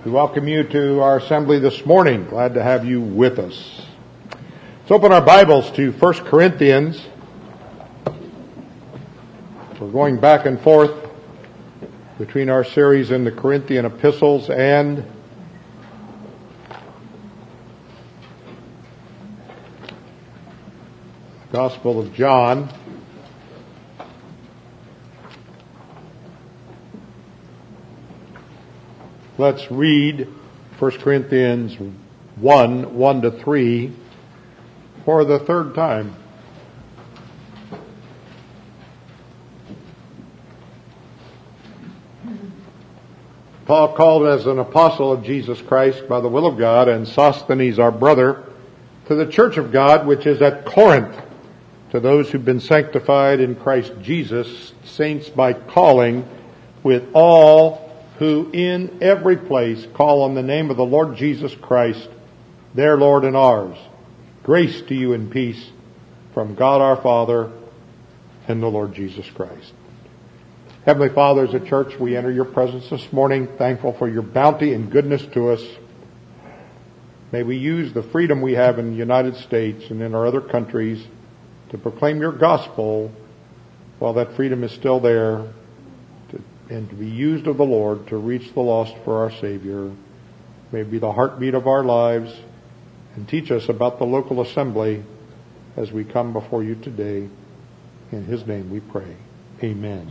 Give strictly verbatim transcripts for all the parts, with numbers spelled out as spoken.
We welcome you to our assembly this morning. Glad to have you with us. Let's open our Bibles to First Corinthians. We're going back and forth between our series in the Corinthian epistles and the Gospel of John. Let's read First Corinthians one, one to three for the third time. Paul, called as an apostle of Jesus Christ by the will of God, and Sosthenes our brother, to the church of God which is at Corinth, to those who've been sanctified in Christ Jesus, saints by calling, with all who in every place call on the name of the Lord Jesus Christ, their Lord and ours. Grace to you and peace from God our Father and the Lord Jesus Christ. Heavenly Father, as a church, we enter your presence this morning, thankful for your bounty and goodness to us. May we use the freedom we have in the United States and in our other countries to proclaim your gospel while that freedom is still there, to, and to be used of the Lord to reach the lost for our Savior. May it be the heartbeat of our lives, and teach us about the local assembly as we come before you today. In his name we pray. Amen.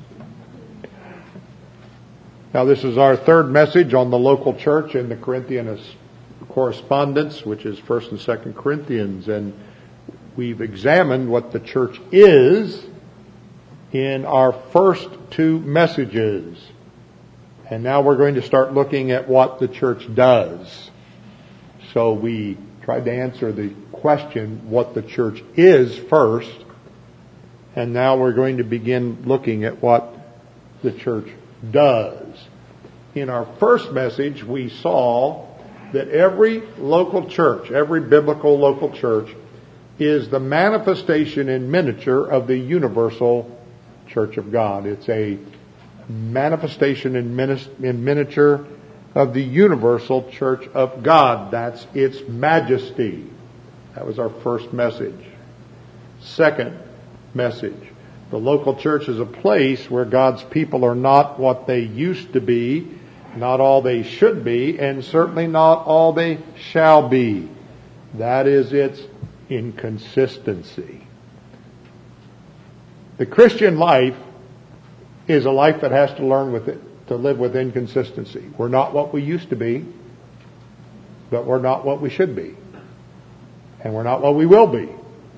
Now, this is our third message on the local church in the Corinthian correspondence, which is First and Second Corinthians, and we've examined what the church is in our first two messages. And now we're going to start looking at what the church does. So we tried to answer the question, what the church is, first. And now we're going to begin looking at what the church does. In our first message, we saw that every local church, every biblical local church, is the manifestation in miniature of the universal church of God. It's a manifestation in, minis- in miniature of the universal church of God. That's its majesty. That was our first message. Second message. The local church is a place where God's people are not what they used to be, not all they should be, and certainly not all they shall be. That is its inconsistency. The Christian life is a life that has to learn with it, to live with inconsistency. We're not what we used to be, but we're not what we should be. And we're not what we will be.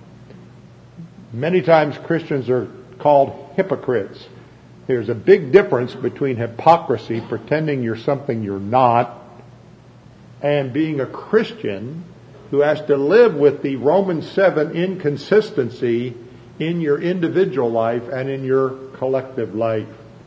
Many times Christians are called hypocrites. There's a big difference between hypocrisy, pretending you're something you're not, and being a Christian who has to live with the Romans seven inconsistency in your individual life and in your collective life.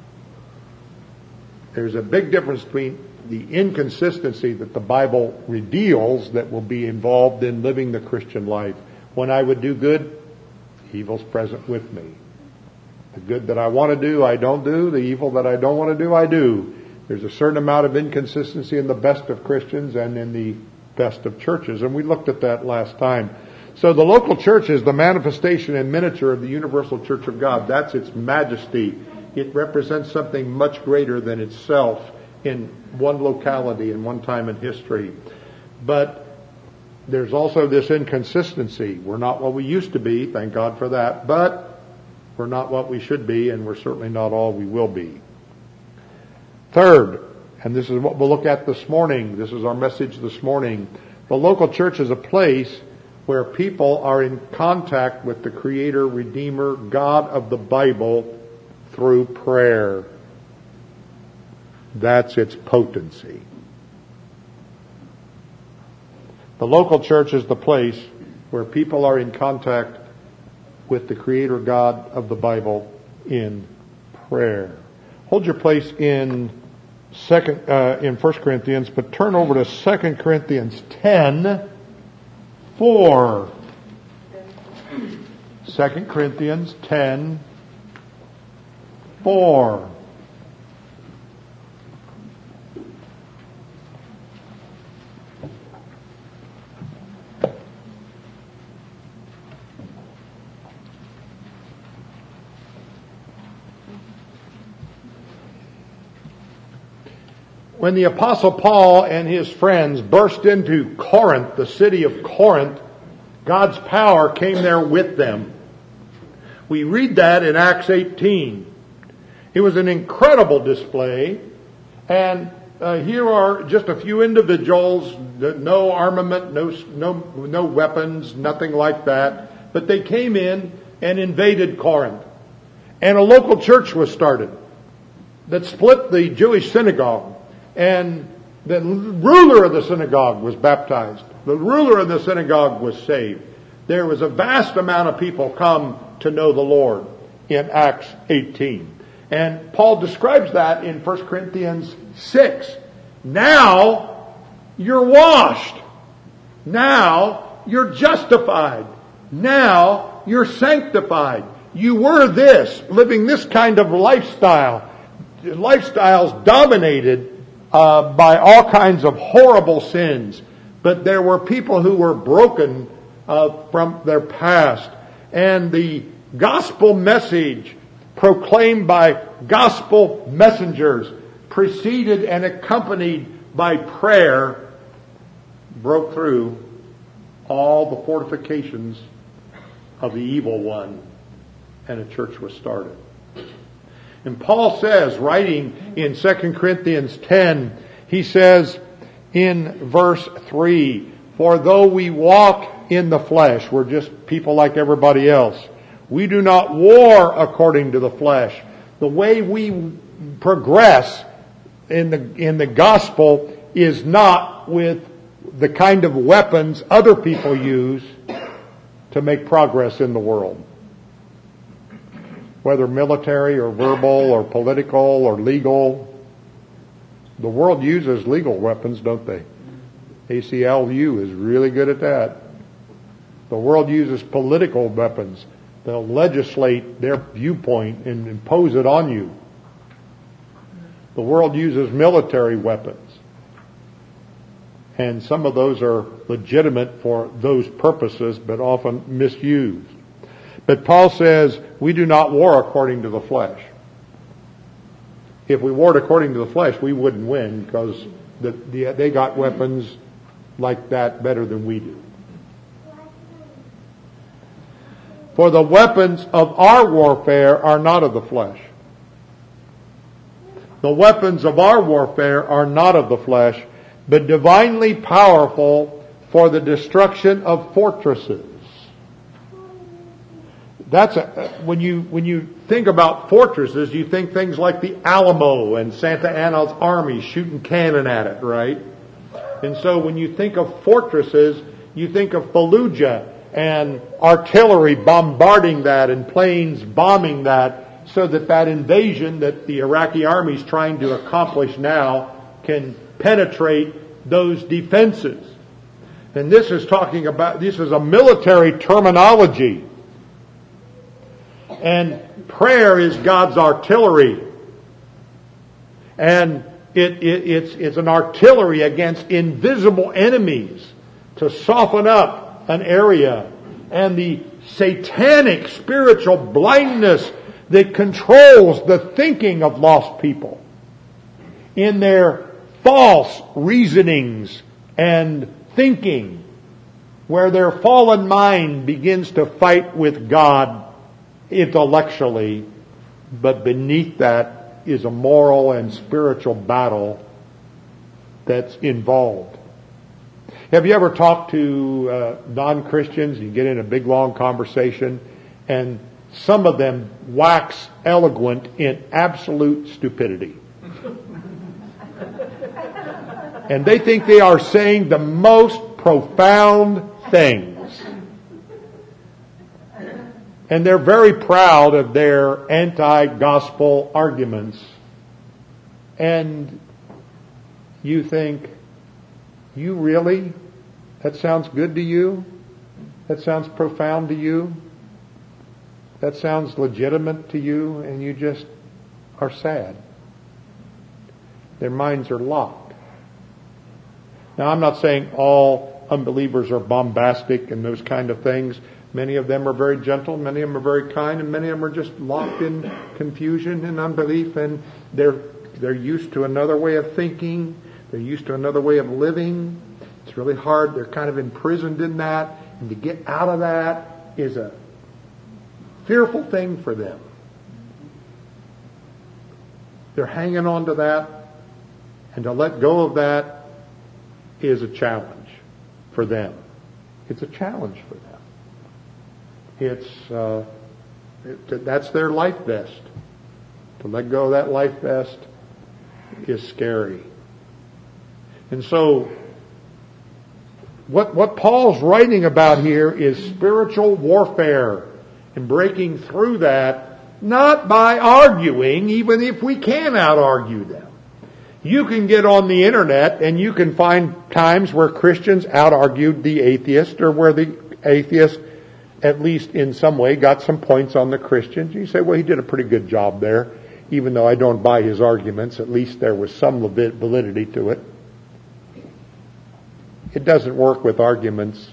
There's a big difference between the inconsistency that the Bible reveals that will be involved in living the Christian life. When I would do good, evil's present with me. The good that I want to do, I don't do. The evil that I don't want to do, I do. There's a certain amount of inconsistency in the best of Christians and in the best of churches. And we looked at that last time. So the local church is the manifestation in miniature of the universal church of God. That's its majesty. It represents something much greater than itself in one locality and one time in history. But there's also this inconsistency. We're not what we used to be, thank God for that, but we're not what we should be, and we're certainly not all we will be. Third, and this is what we'll look at this morning, this is our message this morning, the local church is a place where people are in contact with the Creator, Redeemer, God of the Bible through prayer. That's its potency. The local church is the place where people are in contact with the Creator God of the Bible in prayer. Hold your place in second uh, in First Corinthians, but turn over to Second Corinthians ten, four. Second Corinthians ten, four. when the Apostle Paul and his friends burst into Corinth, the city of Corinth, God's power came there with them. We read that in Acts eighteen. It was an incredible display, and uh, here are just a few individuals, no armament, no, no, no weapons, nothing like that, but they came in and invaded Corinth. And a local church was started that split the Jewish synagogue, and the ruler of the synagogue was baptized. The ruler of the synagogue was saved. There was a vast amount of people come to know the Lord in Acts eighteen. And Paul describes that in First Corinthians six. Now you're washed. Now you're justified. Now you're sanctified. You were this, living this kind of lifestyle. Lifestyles dominated uh, by all kinds of horrible sins. But there were people who were broken uh, from their past. And the gospel message proclaimed by gospel messengers, preceded and accompanied by prayer, broke through all the fortifications of the evil one, and a church was started. And Paul says, writing in Second Corinthians ten, he says in verse three, "For though we walk in the flesh," we're just people like everybody else, "we do not war according to the flesh." The way we progress in the in the gospel is not with the kind of weapons other people use to make progress in the world. Whether military or verbal or political or legal. The world uses legal weapons, don't they? A C L U is really good at that. The world uses political weapons. They'll legislate their viewpoint and impose it on you. The world uses military weapons. And some of those are legitimate for those purposes, but often misused. But Paul says, we do not war according to the flesh. If we warred according to the flesh, we wouldn't win, because the, the, they got weapons like that better than we do. For the weapons of our warfare are not of the flesh. The weapons of our warfare are not of the flesh, but divinely powerful for the destruction of fortresses. That's a, when you when you think about fortresses, you think things like the Alamo and Santa Anna's army shooting cannon at it, right? And so when you think of fortresses, you think of Fallujah and artillery bombarding that and planes bombing that, so that that invasion that the Iraqi army is trying to accomplish now can penetrate those defenses. And this is talking about, this is a military terminology. And prayer is God's artillery. And it, it, it's, it's an artillery against invisible enemies to soften up an area, and the satanic spiritual blindness that controls the thinking of lost people in their false reasonings and thinking, where their fallen mind begins to fight with God intellectually, but beneath that is a moral and spiritual battle that's involved. Have you ever talked to uh, non-Christians? You get in a big long conversation, and some of them wax eloquent in absolute stupidity. And they think they are saying the most profound things. And they're very proud of their anti-gospel arguments. And you think, you really? That sounds good to you? That sounds profound to you? That sounds legitimate to you? And you just are sad. Their minds are locked. Now, I'm not saying all unbelievers are bombastic and those kind of things. Many of them are very gentle, many of them are very kind, and many of them are just locked in confusion and unbelief, and they're they're used to another way of thinking. They're used to another way of living. It's really hard. They're kind of imprisoned in that. And to get out of that is a fearful thing for them. They're hanging on to that. And to let go of that is a challenge for them. It's a challenge for them. It's uh, it, that's their life vest. To let go of that life vest is scary. And so, what what Paul's writing about here is spiritual warfare and breaking through that, not by arguing, even if we can out-argue them. You can get on the internet and you can find times where Christians out-argued the atheist, or where the atheist, at least in some way, got some points on the Christians. You say, well, he did a pretty good job there. Even though I don't buy his arguments, at least there was some validity to it. It doesn't work with arguments.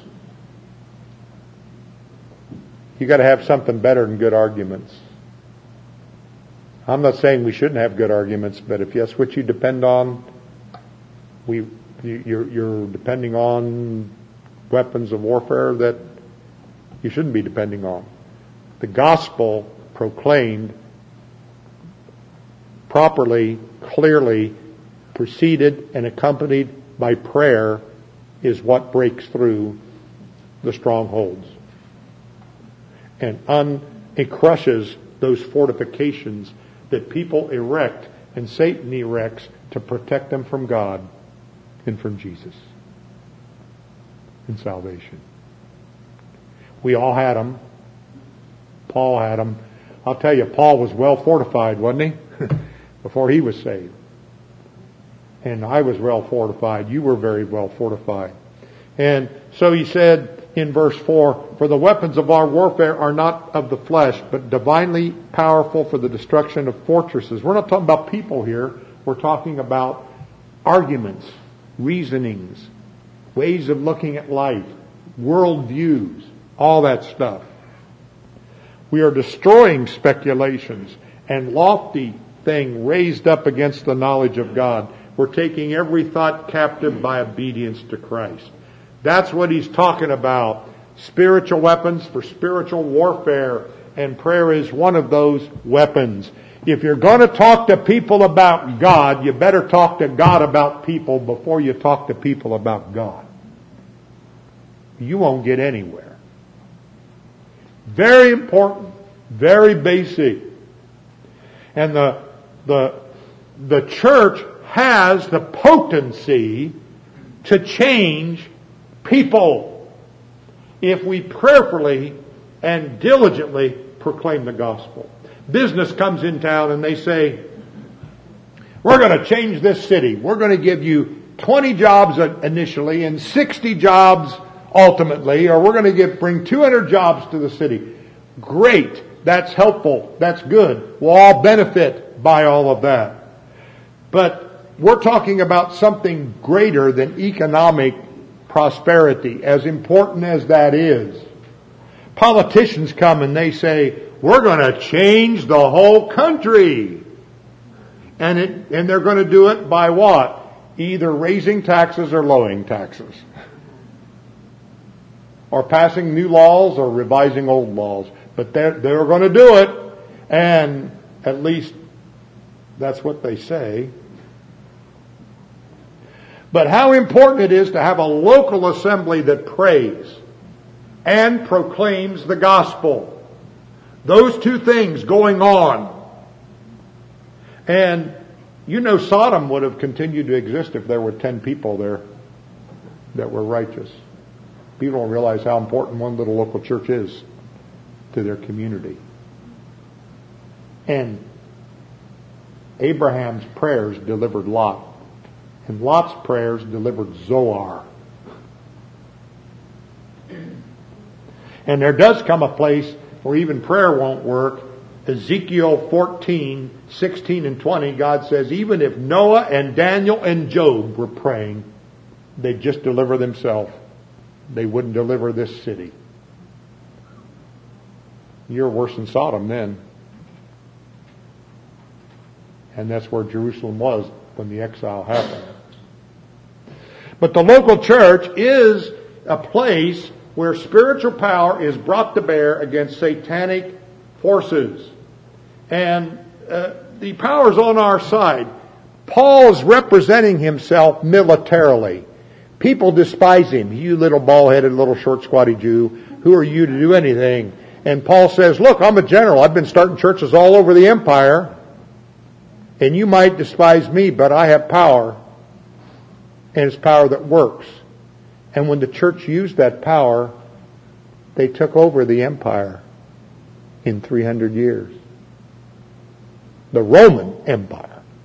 You got to have something better than good arguments. I'm not saying we shouldn't have good arguments, but if that's what you depend on, we you're, you're depending on weapons of warfare that you shouldn't be depending on. The gospel proclaimed, properly, clearly, preceded and accompanied by prayer, is what breaks through the strongholds. And un, it crushes those fortifications that people erect and Satan erects to protect them from God and from Jesus and salvation. We all had them. Paul had them. I'll tell you, Paul was well fortified, wasn't he? Before he was saved. And I was well fortified. You were very well fortified. And so he said in verse four, for the weapons of our warfare are not of the flesh, but divinely powerful for the destruction of fortresses. We're not talking about people here. We're talking about arguments, reasonings, ways of looking at life, worldviews, all that stuff. We are destroying speculations and lofty thing raised up against the knowledge of God. We're taking every thought captive by obedience to Christ. That's what he's talking about. Spiritual weapons for spiritual warfare, and prayer is one of those weapons. If you're going to talk to people about God, you better talk to God about people before you talk to people about God. You won't get anywhere. Very important, very basic. And the the the church has the potency to change people if we prayerfully and diligently proclaim the gospel. Business comes in town and they say, we're going to change this city. We're going to give you twenty jobs initially and sixty jobs ultimately, or we're going to give, bring two hundred jobs to the city. Great. That's helpful. That's good. We'll all benefit by all of that. But we're talking about something greater than economic prosperity, as important as that is. Politicians come and they say, we're going to change the whole country. And it, and they're going to do it by what? Either raising taxes or lowering taxes. Or passing new laws or revising old laws. But they're, they're going to do it. And at least that's what they say. But how important it is to have a local assembly that prays and proclaims the gospel. Those two things going on. And you know Sodom would have continued to exist if there were ten people there that were righteous. People don't realize how important one little local church is to their community. And Abraham's prayers delivered Lot. And Lot's prayers delivered Zoar. And there does come a place where even prayer won't work. Ezekiel fourteen, sixteen and twenty, God says, even if Noah and Daniel and Job were praying, they'd just deliver themselves. They wouldn't deliver this city. You're worse than Sodom then. And that's where Jerusalem was when the exile happened. But the local church is a place where spiritual power is brought to bear against satanic forces. And uh, the power is on our side. Paul's representing himself militarily. People despise him. You little bald-headed, little short, squatty Jew. Who are you to do anything? And Paul says, look, I'm a general. I've been starting churches all over the empire. And you might despise me, but I have power. And it's power that works. And when the church used that power, they took over the empire in three hundred years. The Roman Empire.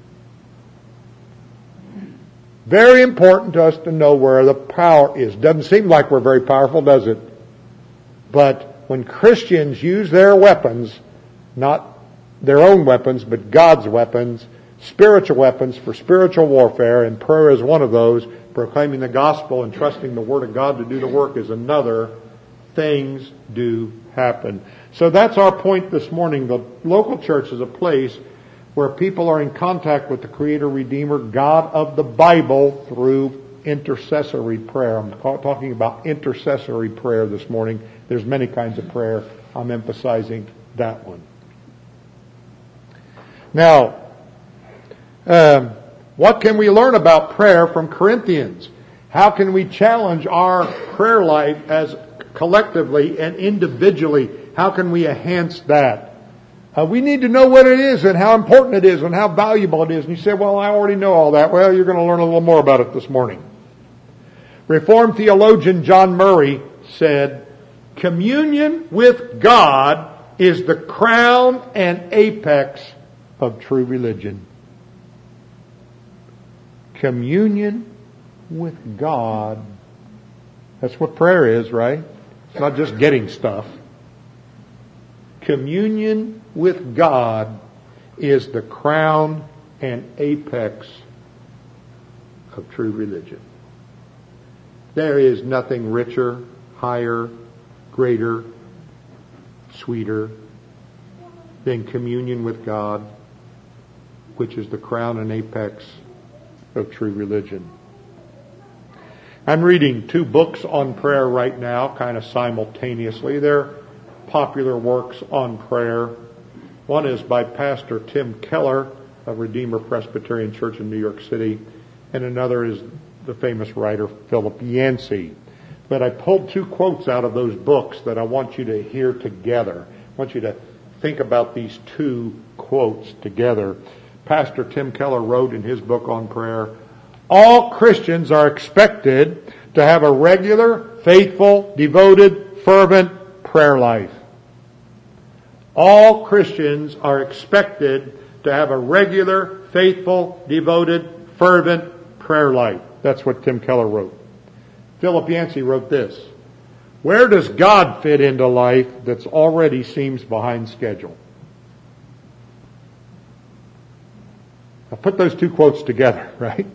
Very important to us to know where the power is. Doesn't seem like we're very powerful, does it? But when Christians use their weapons, not their own weapons, but God's weapons, spiritual weapons for spiritual warfare, and prayer is one of those, proclaiming the gospel and trusting the Word of God to do the work is another, things do happen. So that's our point this morning. The local church is a place where people are in contact with the Creator, Redeemer, God of the Bible through intercessory prayer. I'm talking about intercessory prayer this morning. There's many kinds of prayer. I'm emphasizing that one. Now, um, what can we learn about prayer from Corinthians? How can we challenge our prayer life as collectively and individually? How can we enhance that? Uh, we need to know what it is and how important it is and how valuable it is. And you say, well, I already know all that. Well, you're going to learn a little more about it this morning. Reformed theologian John Murray said, communion with God is the crown and apex of true religion. Communion with God. That's what prayer is, right? It's not just getting stuff. Communion with God is the crown and apex of true religion. There is nothing richer, higher, greater, sweeter than communion with God, which is the crown and apex of true religion. I'm reading two books on prayer right now, kind of simultaneously. They're popular works on prayer. One is by Pastor Tim Keller of Redeemer Presbyterian Church in New York City, and another is the famous writer Philip Yancey. But I pulled two quotes out of those books that I want you to hear together. I want you to think about these two quotes together. Pastor Tim Keller wrote in his book on prayer, all Christians are expected to have a regular, faithful, devoted, fervent prayer life. All Christians are expected to have a regular, faithful, devoted, fervent prayer life. That's what Tim Keller wrote. Philip Yancey wrote this. Where does God fit into life that already seems behind schedule? Now put those two quotes together, right?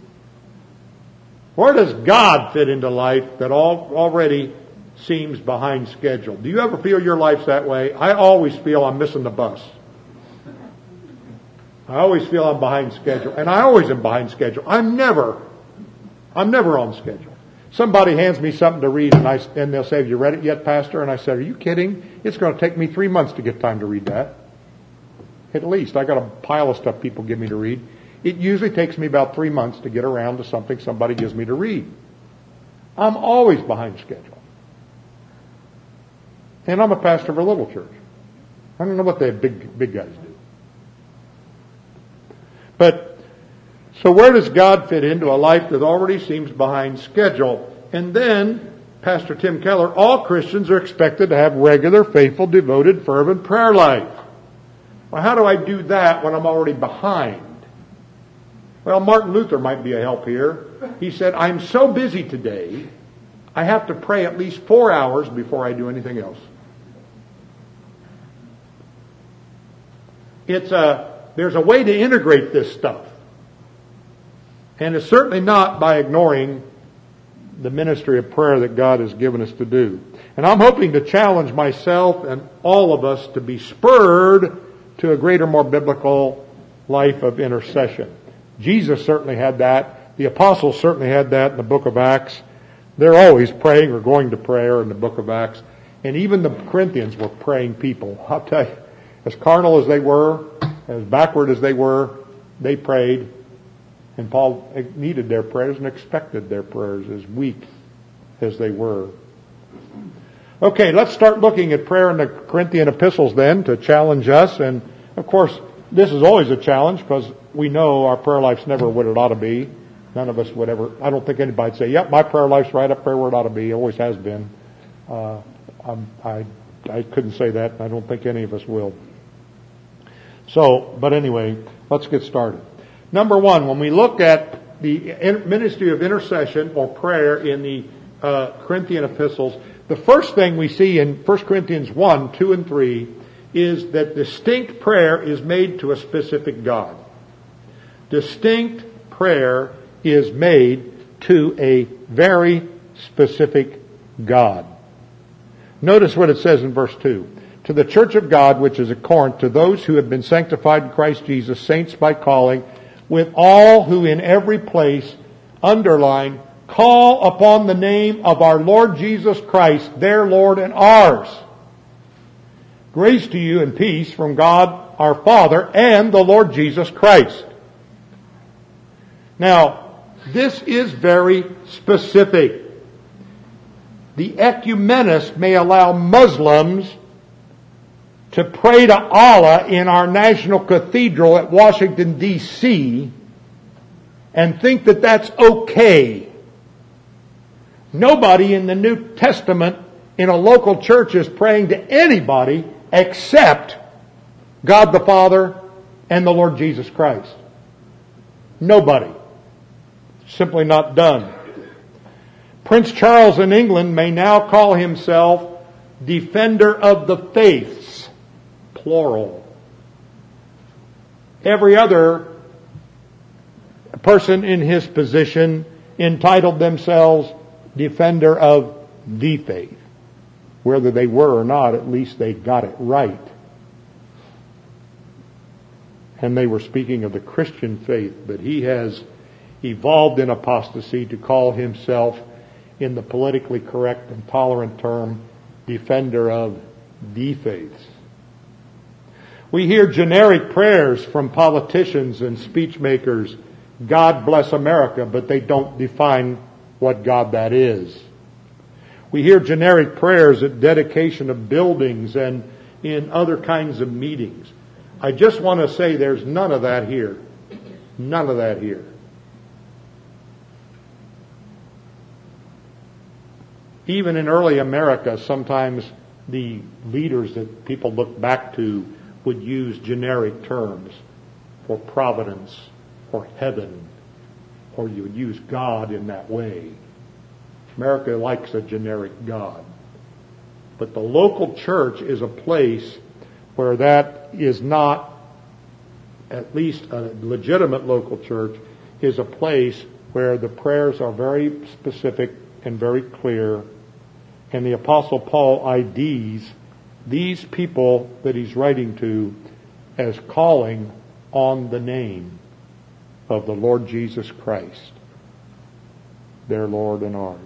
Where does God fit into life that all, already seems behind schedule? Do you ever feel your life's that way? I always feel I'm missing the bus. I always feel I'm behind schedule. And I always am behind schedule. I'm never, I'm never on schedule. Somebody hands me something to read and, I, and they'll say, have you read it yet, Pastor? And I said, are you kidding? It's going to take me three months to get time to read that. At least. I got a pile of stuff people give me to read. It usually takes me about three months to get around to something somebody gives me to read. I'm always behind schedule. And I'm a pastor of a little church. I don't know what the big, big guys do. But, so where does God fit into a life that already seems behind schedule? And then, Pastor Tim Keller, all Christians are expected to have regular, faithful, devoted, fervent prayer life. Well, how do I do that when I'm already behind? Well, Martin Luther might be a help here. He said, I'm so busy today, I have to pray at least four hours before I do anything else. It's a, there's a way to integrate this stuff. And it's certainly not by ignoring the ministry of prayer that God has given us to do. And I'm hoping to challenge myself and all of us to be spurred to a greater, more biblical life of intercession. Jesus certainly had that. The apostles certainly had that in the book of Acts. They're always praying or going to prayer in the book of Acts. And even the Corinthians were praying people. I'll tell you, as carnal as they were, as backward as they were, they prayed. And Paul needed their prayers and expected their prayers, as weak as they were. Okay, let's start looking at prayer in the Corinthian epistles then to challenge us. And of course, this is always a challenge because we know our prayer life's never what it ought to be. None of us would ever, I don't think anybody'd say, yep, my prayer life's right up there where it ought to be. It always has been. Uh, I'm, I, I couldn't say that, and I don't think any of us will. So, but anyway, let's get started. Number one, when we look at the ministry of intercession or prayer in the uh, Corinthian epistles, the first thing we see in First Corinthians one, two, and three is that distinct prayer is made to a specific God. Distinct prayer is made to a very specific God. Notice what it says in verse two. To the church of God which is at Corinth, to those who have been sanctified in Christ Jesus, saints by calling, with all who in every place, underline, call upon the name of our Lord Jesus Christ, their Lord and ours. Grace to you and peace from God our Father and the Lord Jesus Christ. Now, this is very specific. The ecumenist may allow Muslims to pray to Allah in our national cathedral at Washington, D C and think that that's okay. Nobody in the New Testament in a local church is praying to anybody except God the Father and the Lord Jesus Christ. Nobody. Simply not done. Prince Charles in England may now call himself Defender of the Faiths, plural. Every other person in his position entitled themselves Defender of the Faith. Whether they were or not, at least they got it right. And they were speaking of the Christian faith, but he has evolved in apostasy to call himself, in the politically correct and tolerant term, Defender of the Faiths. We hear generic prayers from politicians and speech makers, God bless America, but they don't define what God that is. We hear generic prayers at dedication of buildings and in other kinds of meetings. I just want to say there's none of that here. None of that here. Even in early America, sometimes the leaders that people look back to would use generic terms for providence or heaven, or you would use God in that way. America likes a generic God. But the local church is a place where that is not, at least a legitimate local church, is a place where the prayers are very specific and very clear. And the Apostle Paul I Ds these people that he's writing to as calling on the name of the Lord Jesus Christ, their Lord and ours.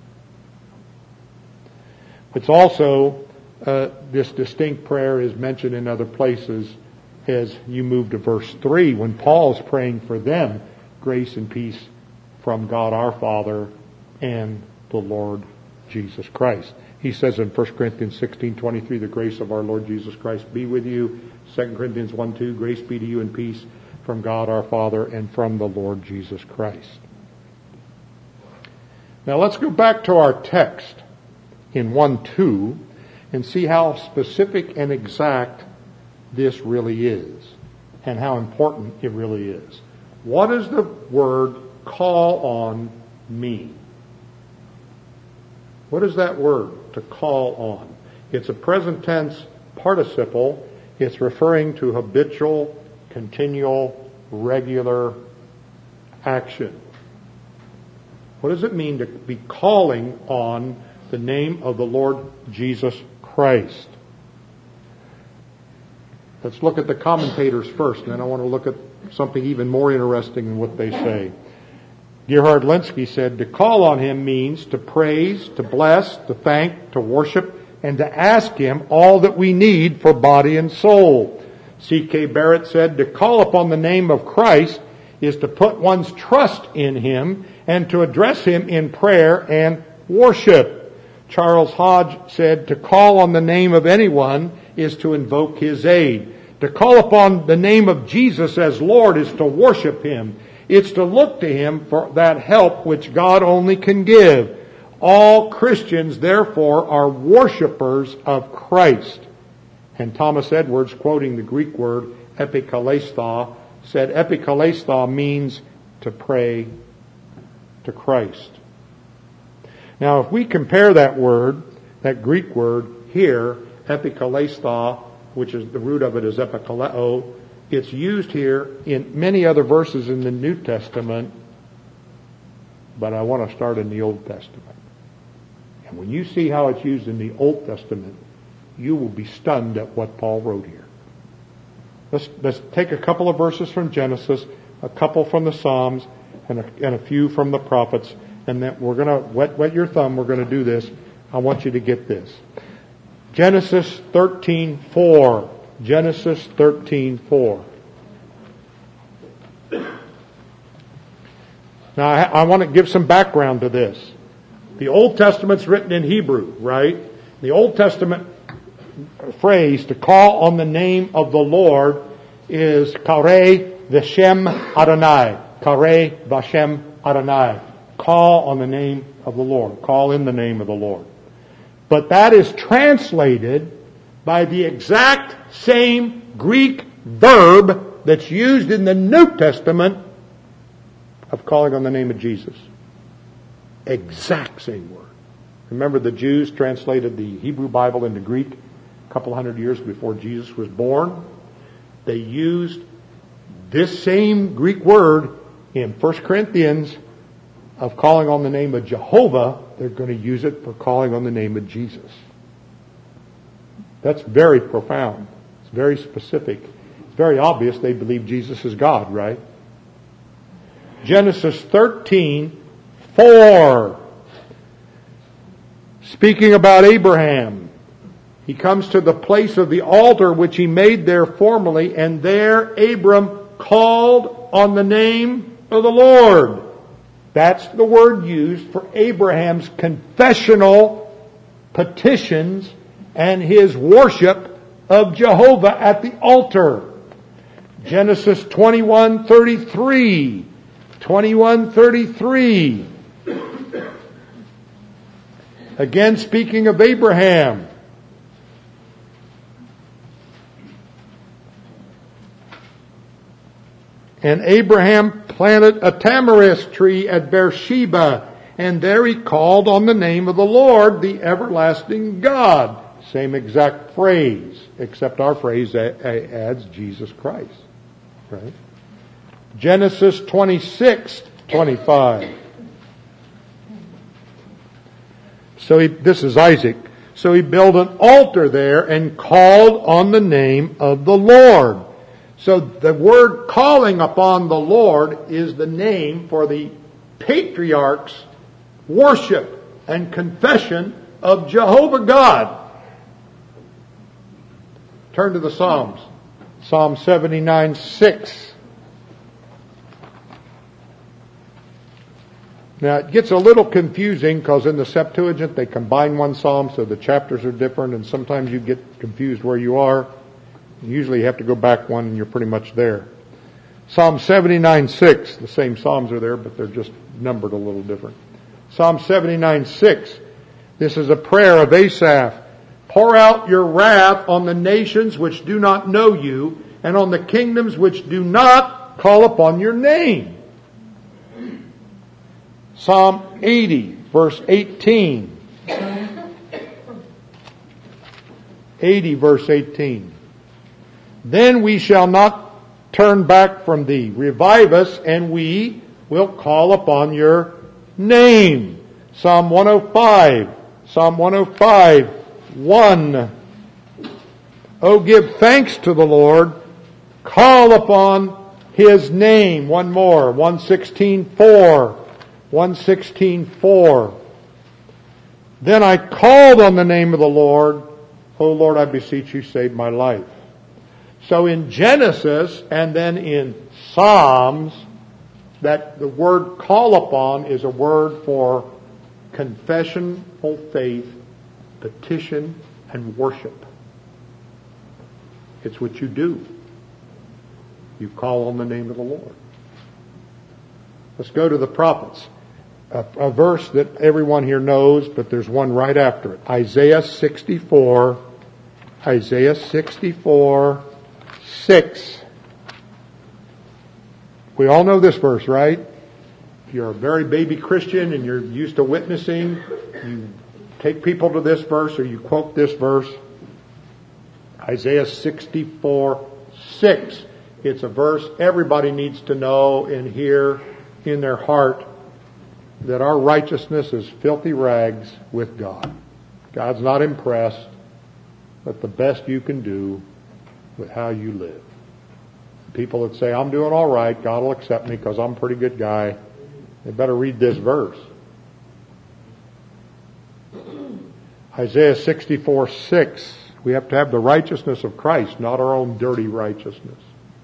It's also, uh, this distinct prayer is mentioned in other places as you move to verse three, when Paul's praying for them, grace and peace from God our Father and the Lord Jesus Christ. He says in First Corinthians sixteen twenty-three, the grace of our Lord Jesus Christ be with you. Second Corinthians one two, grace be to you and peace from God our Father and from the Lord Jesus Christ. Now let's go back to our text in one two and see how specific and exact this really is and how important it really is. What does the word call on mean? What is that word, to call on? It's a present tense participle. It's referring to habitual, continual, regular action. What does it mean to be calling on the name of the Lord Jesus Christ? Let's look at the commentators first, and then I want to look at something even more interesting than what they say. Gerhard Lenski said, to call on Him means to praise, to bless, to thank, to worship, and to ask Him all that we need for body and soul. C K Barrett said, to call upon the name of Christ is to put one's trust in Him and to address Him in prayer and worship. Charles Hodge said, to call on the name of anyone is to invoke His aid. To call upon the name of Jesus as Lord is to worship Him. It's to look to Him for that help which God only can give. All Christians, therefore, are worshipers of Christ. And Thomas Edwards, quoting the Greek word epikaleistha, said epikaleistha means to pray to Christ. Now, if we compare that word, that Greek word here, epikaleistha, which is the root of it is epikaleo, it's used here in many other verses in the New Testament, but I want to start in the Old Testament. And when you see how it's used in the Old Testament, you will be stunned at what Paul wrote here. Let's, let's take a couple of verses from Genesis, a couple from the Psalms, and a, and a few from the prophets, and then we're going to wet, wet your thumb. We're going to do this. I want you to get this. Genesis thirteen four. Genesis thirteen four. Now, I, I want to give some background to this. The Old Testament's written in Hebrew, right? The Old Testament phrase to call on the name of the Lord is Kareh Vashem Adonai. Kareh Vashem Adonai. Call on the name of the Lord. Call in the name of the Lord. But that is translated by the exact same Greek verb that's used in the New Testament of calling on the name of Jesus. Exact same word. Remember, the Jews translated the Hebrew Bible into Greek a couple hundred years before Jesus was born. They used this same Greek word in First Corinthians of calling on the name of Jehovah. They're going to use it for calling on the name of Jesus. That's very profound. It's very specific. It's very obvious they believe Jesus is God, right? Genesis thirteen four. Speaking about Abraham, he comes to the place of the altar which he made there formerly, and there Abram called on the name of the Lord. That's the word used for Abraham's confessional petitions and his worship of Jehovah at the altar. Genesis twenty-one thirty-three. twenty-one thirty-three. Again, speaking of Abraham. And Abraham planted a tamarisk tree at Beersheba, and there he called on the name of the Lord, the everlasting God. Same exact phrase, except our phrase adds Jesus Christ. Right? Genesis twenty-six twenty-five. So he, this is Isaac. So he built an altar there and called on the name of the Lord. So the word calling upon the Lord is the name for the patriarch's worship and confession of Jehovah God. Turn to the Psalms. Psalm seventy-nine six. Now it gets a little confusing because in the Septuagint they combine one psalm so the chapters are different, and sometimes you get confused where you are. Usually you have to go back one and you're pretty much there. Psalm seventy-nine six. The same psalms are there, but they're just numbered a little different. Psalm seventy-nine six. This is a prayer of Asaph. Pour out your wrath on the nations which do not know you, and on the kingdoms which do not call upon your name. Psalm eighty, verse eighteen. eighty, verse eighteen. Then we shall not turn back from thee. Revive us, and we will call upon your name. Psalm one oh five. Psalm one oh five, one. Oh, give thanks to the Lord. Call upon His name. One more. one sixteen four. one sixteen four. Then I called on the name of the Lord. O Lord, I beseech you, save my life. So in Genesis and then in Psalms, that the word call upon is a word for confessional faith, petition, and worship. It's what you do. You call on the name of the Lord. Let's go to the prophets. A, a verse that everyone here knows, but there's one right after it. Isaiah sixty-four. Isaiah sixty-four, six. We all know this verse, right? If you're a very baby Christian and you're used to witnessing, you take people to this verse or you quote this verse. Isaiah sixty-four, six. It's a verse everybody needs to know and hear in their heart, that our righteousness is filthy rags with God. God's not impressed, but the best you can do with how you live. People that say, I'm doing all right, God will accept me because I'm a pretty good guy, they better read this verse. Isaiah sixty-four, six. We have to have the righteousness of Christ, not our own dirty righteousness.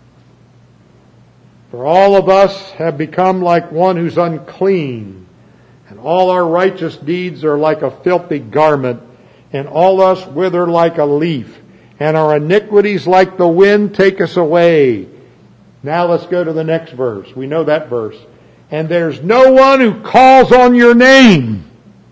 For all of us have become like one who's unclean, and all our righteous deeds are like a filthy garment, and all us wither like a leaf, and our iniquities like the wind take us away. Now let's go to the next verse. We know that verse. And there's no one who calls on your name.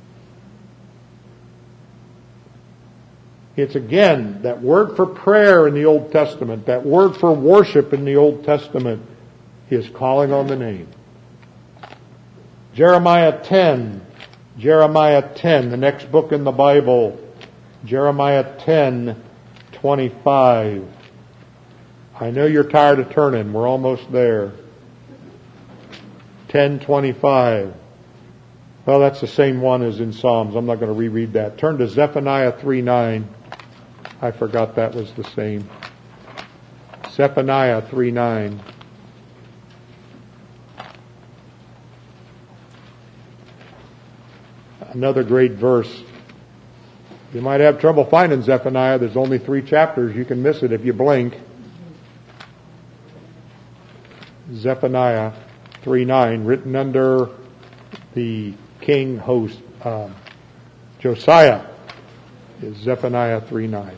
It's again, that word for prayer in the Old Testament, that word for worship in the Old Testament is calling on the name. Jeremiah ten. Jeremiah ten, the next book in the Bible. Jeremiah ten, twenty-five. I know you're tired of turning. We're almost there. ten twenty-five. Well, that's the same one as in Psalms. I'm not going to reread that. Turn to Zephaniah three nine. I forgot that was the same. Zephaniah three nine. Another great verse. You might have trouble finding Zephaniah. There's only three chapters. You can miss it if you blink. Zephaniah three nine, written under the king host uh, Josiah, is Zephaniah three nine.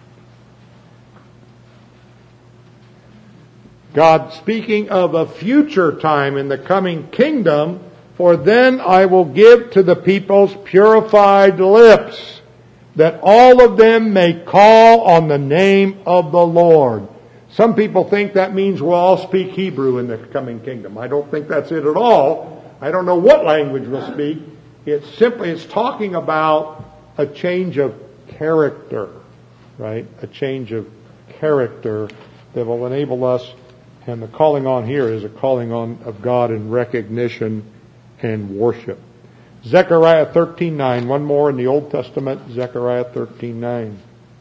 God speaking of a future time in the coming kingdom, for then I will give to the peoples purified lips, that all of them may call on the name of the Lord. Some people think that means we'll all speak Hebrew in the coming kingdom. I don't think that's it at all. I don't know what language we'll speak. It's simply, it's talking about a change of character, right? A change of character that will enable us, and the calling on here is a calling on of God in recognition and worship. Zechariah thirteen nine, one more in the Old Testament, Zechariah thirteen nine.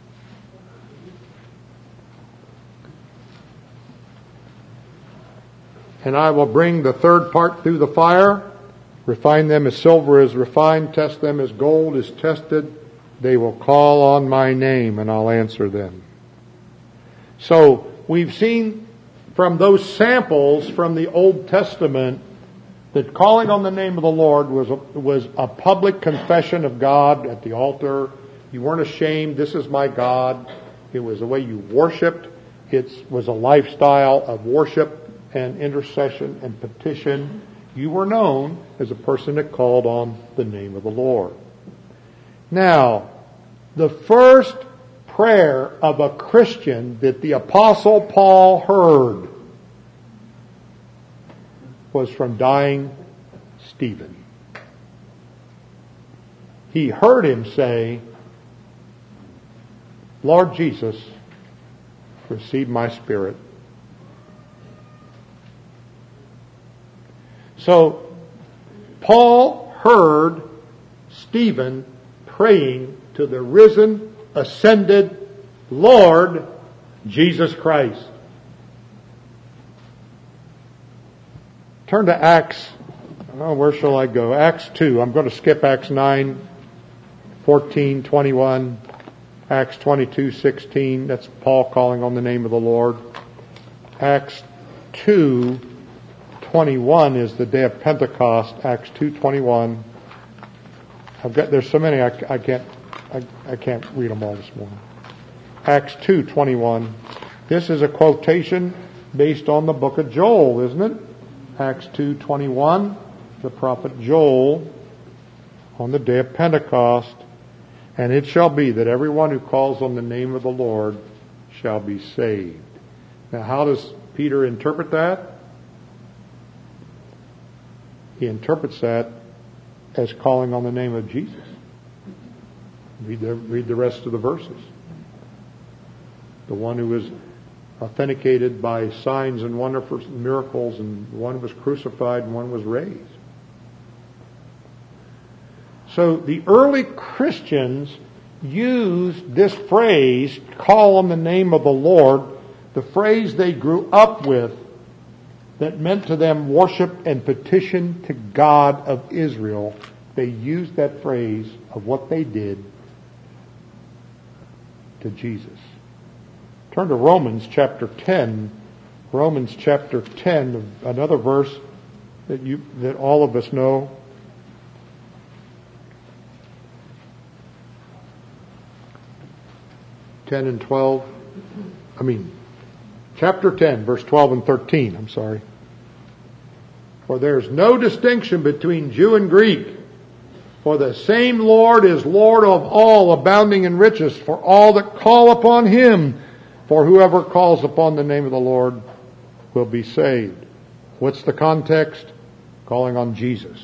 And I will bring the third part through the fire, refine them as silver is refined, test them as gold is tested. They will call on my name, and I'll answer them. So we've seen from those samples from the Old Testament that calling on the name of the Lord was a, was a public confession of God at the altar. You weren't ashamed. This is my God. It was the way you worshiped. It was a lifestyle of worship and intercession and petition. You were known as a person that called on the name of the Lord. Now, the first prayer of a Christian that the Apostle Paul heard was from dying Stephen. He heard him say, Lord Jesus, receive my spirit. So, Paul heard Stephen praying to the risen, ascended Lord Jesus Christ. Turn to Acts. Oh, where shall I go? Acts two. I'm going to skip Acts nine, fourteen, twenty-one, Acts twenty-two, sixteen. That's Paul calling on the name of the Lord. Acts two, twenty-one is the day of Pentecost. Acts two, twenty-one. I've got, there's so many I, I can't, I, I can't read them all this morning. Acts two, twenty-one. This is a quotation based on the book of Joel, isn't it? Acts two, twenty-one. The prophet Joel on the day of Pentecost. And it shall be that everyone who calls on the name of the Lord shall be saved. Now, how does Peter interpret that? He interprets that as calling on the name of Jesus. Read the, read the rest of the verses. The one who was authenticated by signs and wonderful miracles, and one was crucified and one was raised. So the early Christians used this phrase, call on the name of the Lord, the phrase they grew up with that meant to them worship and petition to God of Israel. They used that phrase of what they did to Jesus. Turn to Romans chapter ten. Romans chapter ten, another verse that you that all of us know. ten and twelve. I mean, chapter ten, verse twelve and thirteen. I'm sorry. For there is no distinction between Jew and Greek. For the same Lord is Lord of all, abounding in riches for all that call upon Him. For whoever calls upon the name of the Lord will be saved. What's the context? Calling on Jesus.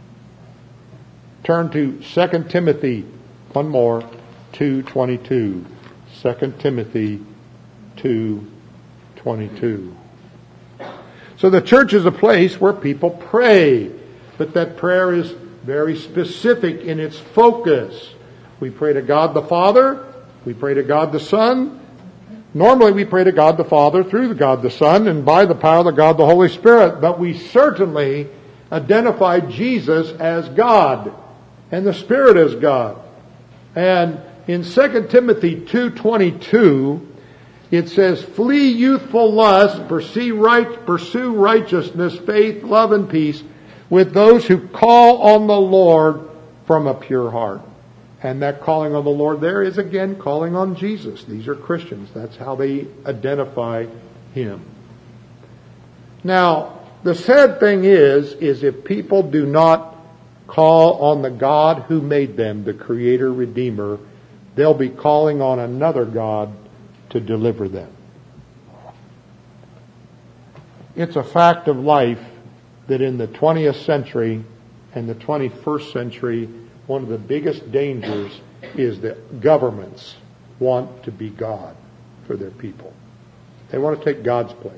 Turn to Second Timothy, one more, two twenty-two. Second Timothy two twenty-two. So the church is a place where people pray, but that prayer is very specific in its focus. We pray to God the Father, we pray to God the Son. Normally we pray to God the Father through the God the Son and by the power of the God the Holy Spirit, but we certainly identify Jesus as God and the Spirit as God. And in Second Timothy two twenty-two, it says, flee youthful lust, pursue, right, pursue righteousness, faith, love, and peace with those who call on the Lord from a pure heart. And that calling on the Lord there is again calling on Jesus. These are Christians. That's how they identify Him. Now, the sad thing is, is if people do not call on the God who made them, the Creator, Redeemer, they'll be calling on another God to deliver them. It's a fact of life that in the twentieth century and the twenty-first century, one of the biggest dangers is that governments want to be God for their people. They want to take God's place.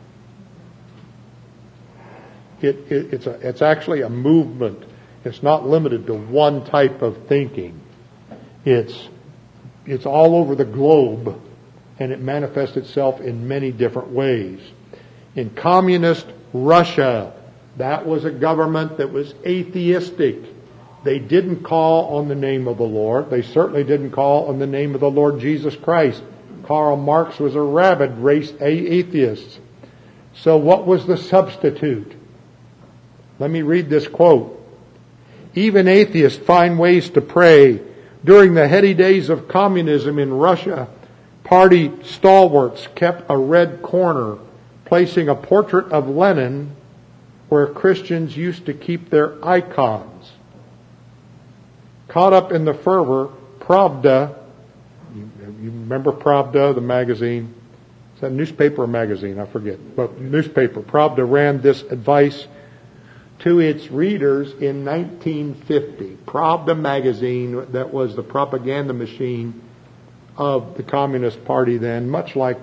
It, it, it's, a, it's actually a movement. It's not limited to one type of thinking. It's, it's all over the globe, and it manifests itself in many different ways. In communist Russia, that was a government that was atheistic. They didn't call on the name of the Lord. They certainly didn't call on the name of the Lord Jesus Christ. Karl Marx was a rabid race atheist. So what was the substitute? Let me read this quote. Even atheists find ways to pray. During the heady days of communism in Russia, party stalwarts kept a red corner, placing a portrait of Lenin where Christians used to keep their icons. Caught up in the fervor, Pravda, you, you remember Pravda, the magazine? Is that a newspaper or magazine? I forget. But newspaper. Pravda ran this advice to its readers in nineteen fifty. Pravda magazine, that was the propaganda machine of the Communist Party then, much like,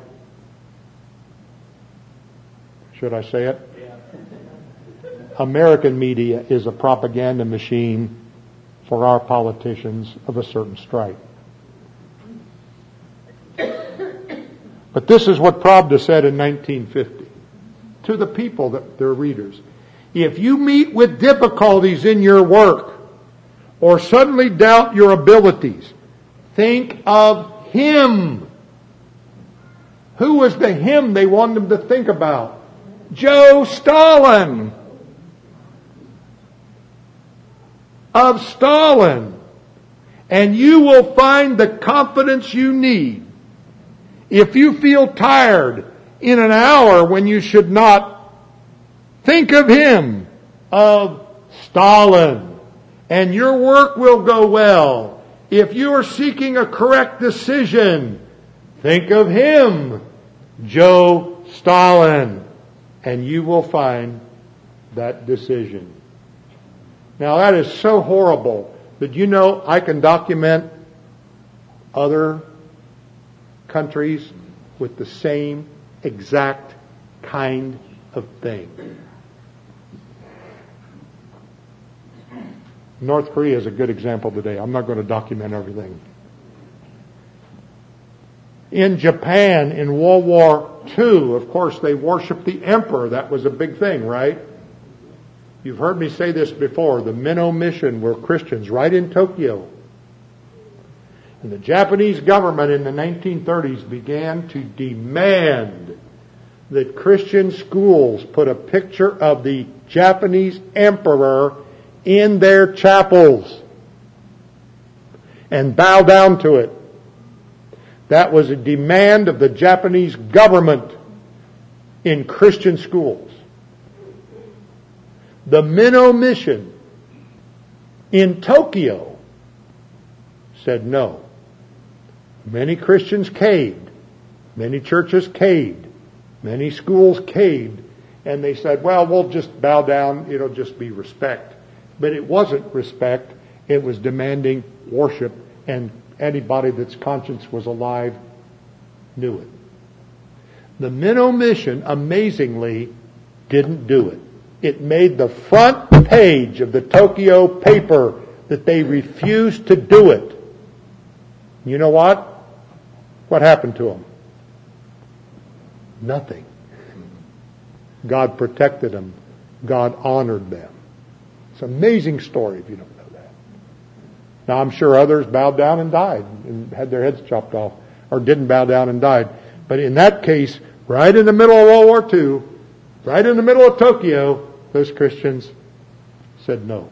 should I say it? American media is a propaganda machine for our politicians of a certain stripe. But this is what Pravda said in nineteen fifty to the people, that their readers. If you meet with difficulties in your work or suddenly doubt your abilities, think of Him. Who was the Him they wanted them to think about? Joe Stalin. Of Stalin. And you will find the confidence you need. If you feel tired in an hour when you should not, think of him, of Stalin, and your work will go well. If you are seeking a correct decision, think of him, Joe Stalin, and you will find that decision. Now that is so horrible that, you know, I can document other countries with the same exact kind of thing. North Korea is a good example today. I'm not going to document everything. In Japan, in World War Two, of course, they worshiped the emperor. That was a big thing, right? You've heard me say this before. The Minnow Mission were Christians right in Tokyo. And the Japanese government in the nineteen thirties began to demand that Christian schools put a picture of the Japanese emperor in their chapels and bow down to it. That was a demand of the Japanese government in Christian schools. The Minnow Mission in Tokyo said no. Many Christians caved. Many churches caved. Many schools caved. And they said, well, we'll just bow down. It'll just be respect. But it wasn't respect. It was demanding worship. And anybody that's conscience was alive knew it. The Minnow Mission, amazingly, didn't do it. It made the front page of the Tokyo paper that they refused to do it. You know what? What happened to them? Nothing. God protected them. God honored them. It's an amazing story if you don't know that. Now I'm sure others bowed down and died and had their heads chopped off, or didn't bow down and died. But in that case, right in the middle of World War Two, right in the middle of Tokyo, those Christians said no.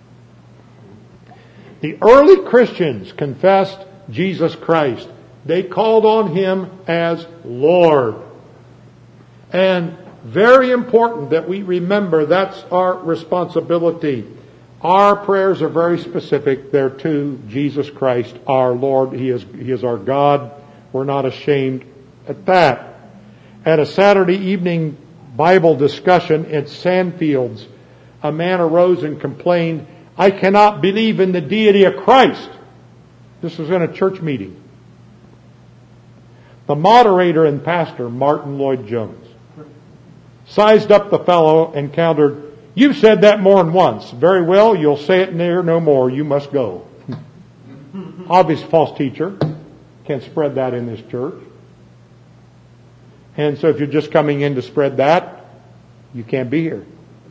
The early Christians confessed Jesus Christ. They called on Him as Lord. And very important that we remember that's our responsibility. Our prayers are very specific. They're to Jesus Christ, our Lord. He is, He is our God. We're not ashamed at that. At a Saturday evening Bible discussion at Sandfields, a man arose and complained, I cannot believe in the deity of Christ. This was in a church meeting. The moderator and pastor, Martin Lloyd-Jones, sized up the fellow and countered, you've said that more than once. Very well, you'll say it near no more. You must go. Obvious false teacher. Can't spread that in this church. And so if you're just coming in to spread that, you can't be here.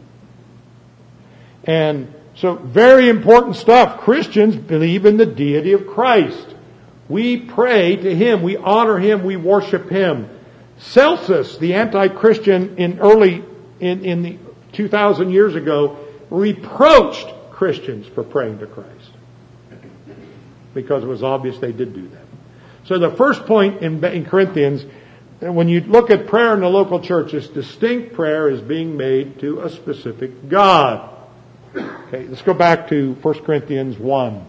And so very important stuff. Christians believe in the deity of Christ. We pray to Him. We honor Him. We worship Him. Celsus, the anti-Christian in early, in, in the two thousand years ago, reproached Christians for praying to Christ. Because it was obvious they did do that. So the first point in, in Corinthians, when you look at prayer in the local church, this distinct prayer is being made to a specific God. Okay, let's go back to First Corinthians one.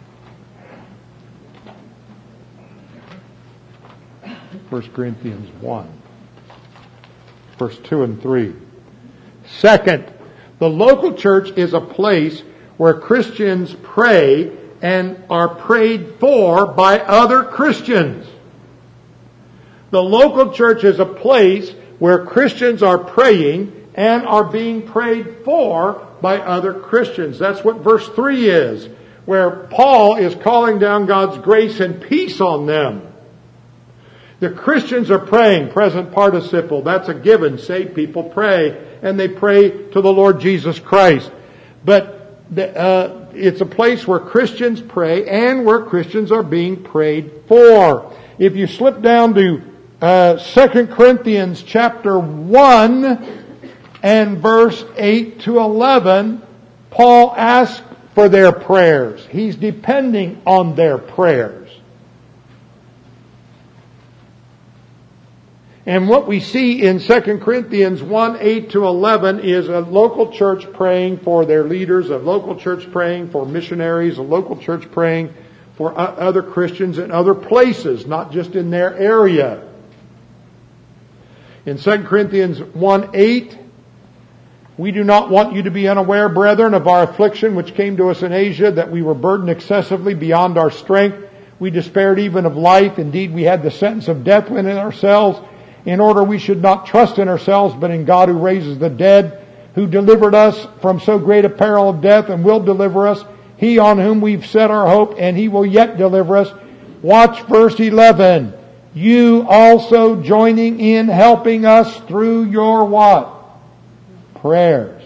First Corinthians one. Verse two and three. Second, the local church is a place where Christians pray and are prayed for by other Christians. The local church is a place where Christians are praying and are being prayed for by other Christians. That's what verse three is, where Paul is calling down God's grace and peace on them. The Christians are praying, present participle. That's a given. Saved people pray, and they pray to the Lord Jesus Christ. But the, uh, it's a place where Christians pray and where Christians are being prayed for. If you slip down to uh, Second Corinthians chapter one and verse eight to eleven, Paul asks for their prayers. He's depending on their prayers. And what we see in Second Corinthians one, eight to eleven is a local church praying for their leaders, a local church praying for missionaries, a local church praying for other Christians in other places, not just in their area. In Second Corinthians one, eight, we do not want you to be unaware, brethren, of our affliction which came to us in Asia, that we were burdened excessively beyond our strength. We despaired even of life. Indeed, we had the sentence of death within ourselves, in order we should not trust in ourselves, but in God who raises the dead, who delivered us from so great a peril of death and will deliver us. He on whom we've set our hope, and He will yet deliver us. Watch verse eleven. You also joining in helping us through your what? Prayers.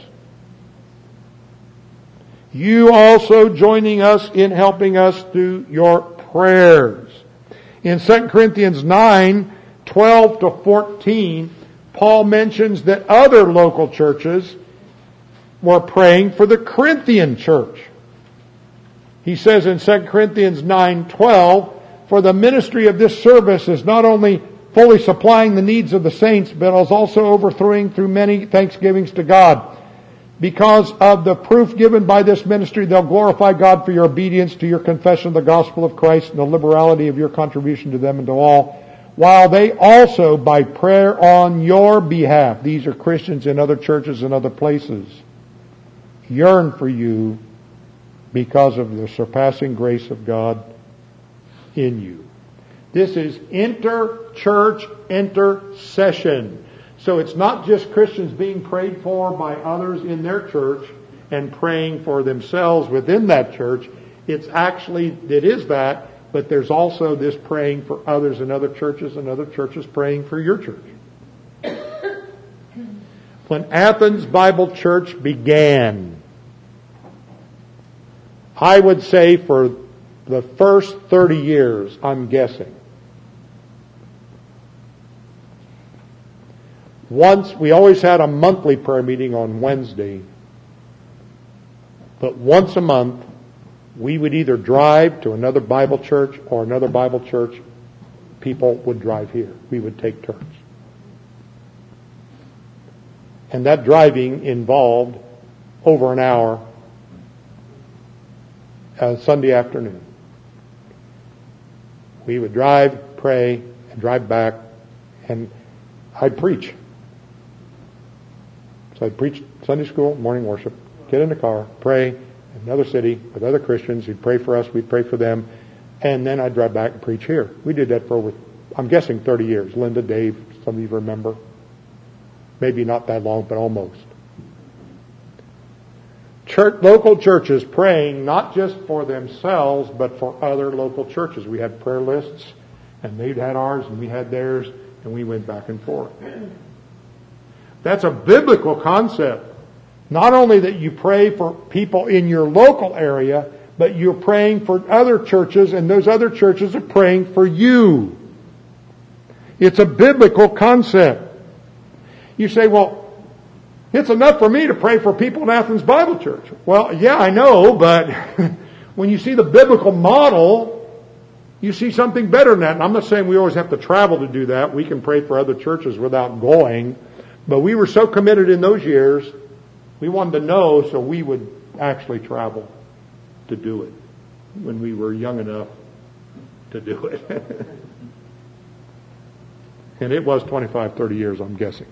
You also joining us in helping us through your prayers. In Second Corinthians nine, twelve to fourteen, Paul mentions that other local churches were praying for the Corinthian church. He says in Second Corinthians nine, twelve, for the ministry of this service is not only fully supplying the needs of the saints, but is also overthrowing through many thanksgivings to God. Because of the proof given by this ministry, they'll glorify God for your obedience to your confession of the gospel of Christ and the liberality of your contribution to them and to all, while they also, by prayer on your behalf, these are Christians in other churches and other places, yearn for you because of the surpassing grace of God in you. This is inter-church intercession. So it's not just Christians being prayed for by others in their church and praying for themselves within that church. It's actually, it is that, but there's also this praying for others in other churches and other churches praying for your church. When Athens Bible Church began, I would say for the first thirty years, I'm guessing, once, we always had a monthly prayer meeting on Wednesday, but once a month, we would either drive to another Bible church or another Bible church. People would drive here. We would take turns. And that driving involved over an hour uh, Sunday afternoon. We would drive, pray, and drive back, and I'd preach. So I'd preach Sunday school, morning worship, get in the car, pray in another city with other Christians. He'd pray for us, we'd pray for them, and then I'd drive back and preach here. We did that for over, I'm guessing, thirty years. Linda, Dave, some of you remember. Maybe not that long, but almost. Church, local churches praying not just for themselves, but for other local churches. We had prayer lists, and they had ours, and we had theirs, and we went back and forth. That's a biblical concept. Not only that you pray for people in your local area, but you're praying for other churches, and those other churches are praying for you. It's a biblical concept. You say, well, it's enough for me to pray for people in Athens Bible Church. Well, yeah, I know, but when you see the biblical model, you see something better than that. And I'm not saying we always have to travel to do that. We can pray for other churches without going. But we were so committed in those years, we wanted to know, so we would actually travel to do it when we were young enough to do it. And it was twenty-five, thirty years, I'm guessing.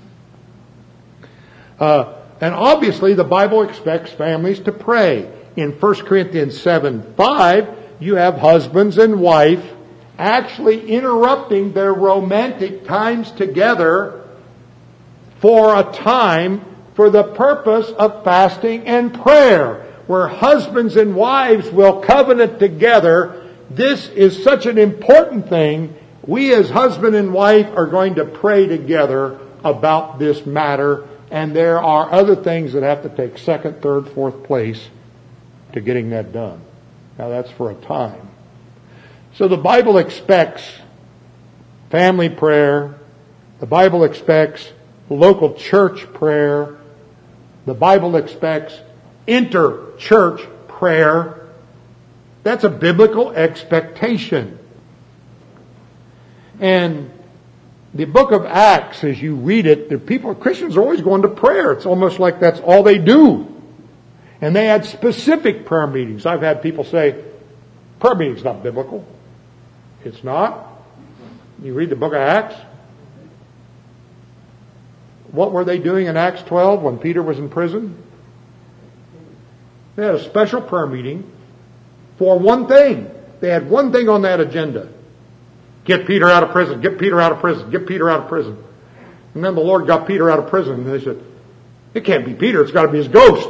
Uh, and obviously the Bible expects families to pray. In First Corinthians seven five, you have husbands and wife actually interrupting their romantic times together for a time for the purpose of fasting and prayer, where husbands and wives will covenant together. This is such an important thing, we as husband and wife are going to pray together about this matter, and there are other things that have to take second, third, fourth place to getting that done. Now that's for a time. So the Bible expects family prayer. The Bible expects local church prayer. The Bible expects inter-church prayer. That's a biblical expectation. And the book of Acts, as you read it, the people, Christians are always going to prayer. It's almost like that's all they do. And they had specific prayer meetings. I've had people say, prayer meeting's not biblical. It's not. You read the book of Acts. What were they doing in Acts twelve when Peter was in prison? They had a special prayer meeting for one thing. They had one thing on that agenda. Get Peter out of prison. Get Peter out of prison. Get Peter out of prison. And then the Lord got Peter out of prison. And they said, it can't be Peter. It's got to be his ghost.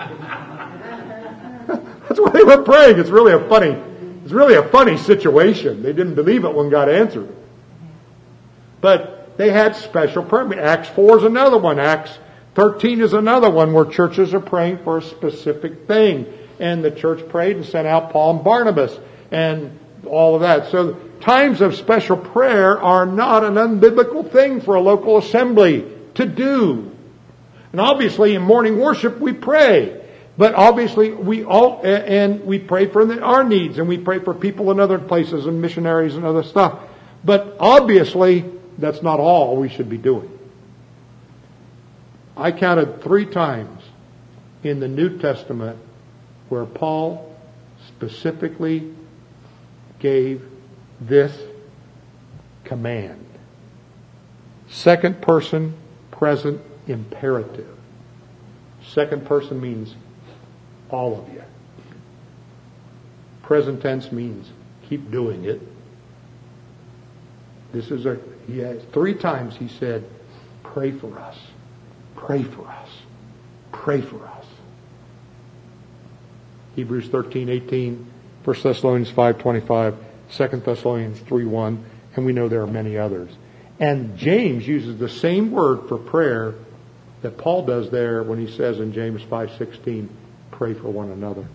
That's why they were praying. It's really a funny, it's really a funny situation. They didn't believe it when God answered it. But they had special prayer meetings. Acts four is another one. Acts thirteen is another one where churches are praying for a specific thing. And the church prayed and sent out Paul and Barnabas and all of that. So times of special prayer are not an unbiblical thing for a local assembly to do. And obviously in morning worship we pray. But obviously we all, and we pray for our needs, and we pray for people in other places and missionaries and other stuff. But obviously that's not all we should be doing. I counted three times in the New Testament where Paul specifically gave this command. Second person present imperative. Second person means all of you. Present tense means keep doing it. This is a, he has, three times he said, pray for us. Pray for us. Pray for us. Hebrews thirteen eighteen, First Thessalonians five twenty-five, Second Thessalonians three one, and we know there are many others. And James uses the same word for prayer that Paul does there when he says in James five sixteen, pray for one another.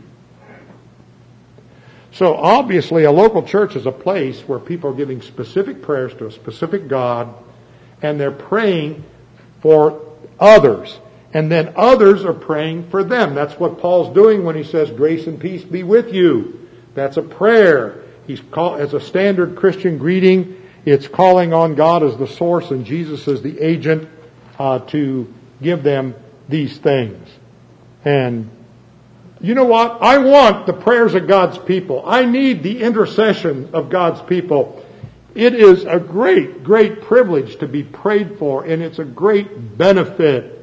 So obviously a local church is a place where people are giving specific prayers to a specific God, and they're praying for others. And then others are praying for them. That's what Paul's doing when he says, grace and peace be with you. That's a prayer. He's call, as a standard Christian greeting, it's calling on God as the source and Jesus as the agent uh, to give them these things. And you know what? I want the prayers of God's people. I need the intercession of God's people. It is a great, great privilege to be prayed for, and it's a great benefit.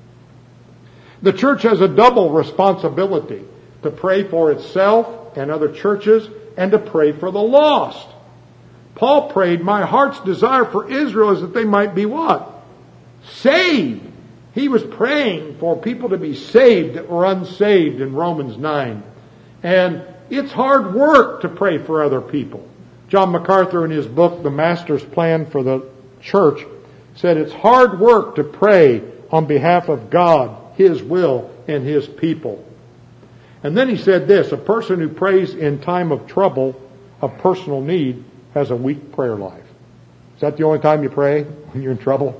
The church has a double responsibility: to pray for itself and other churches, and to pray for the lost. Paul prayed, my heart's desire for Israel is that they might be what? Saved. He was praying for people to be saved that were unsaved in Romans nine. And it's hard work to pray for other people. John MacArthur in his book, The Master's Plan for the Church, said it's hard work to pray on behalf of God, His will, and His people. And then he said this, a person who prays in time of trouble, of personal need, has a weak prayer life. Is that the only time you pray? When you're in trouble?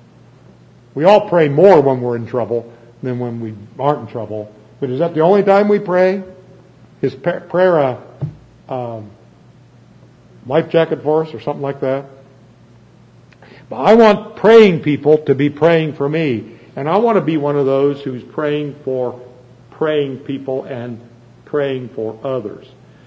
We all pray more when we're in trouble than when we aren't in trouble. But is that the only time we pray? Is prayer a um, life jacket for us or something like that? But I want praying people to be praying for me. And I want to be one of those who's praying for praying people and praying for others.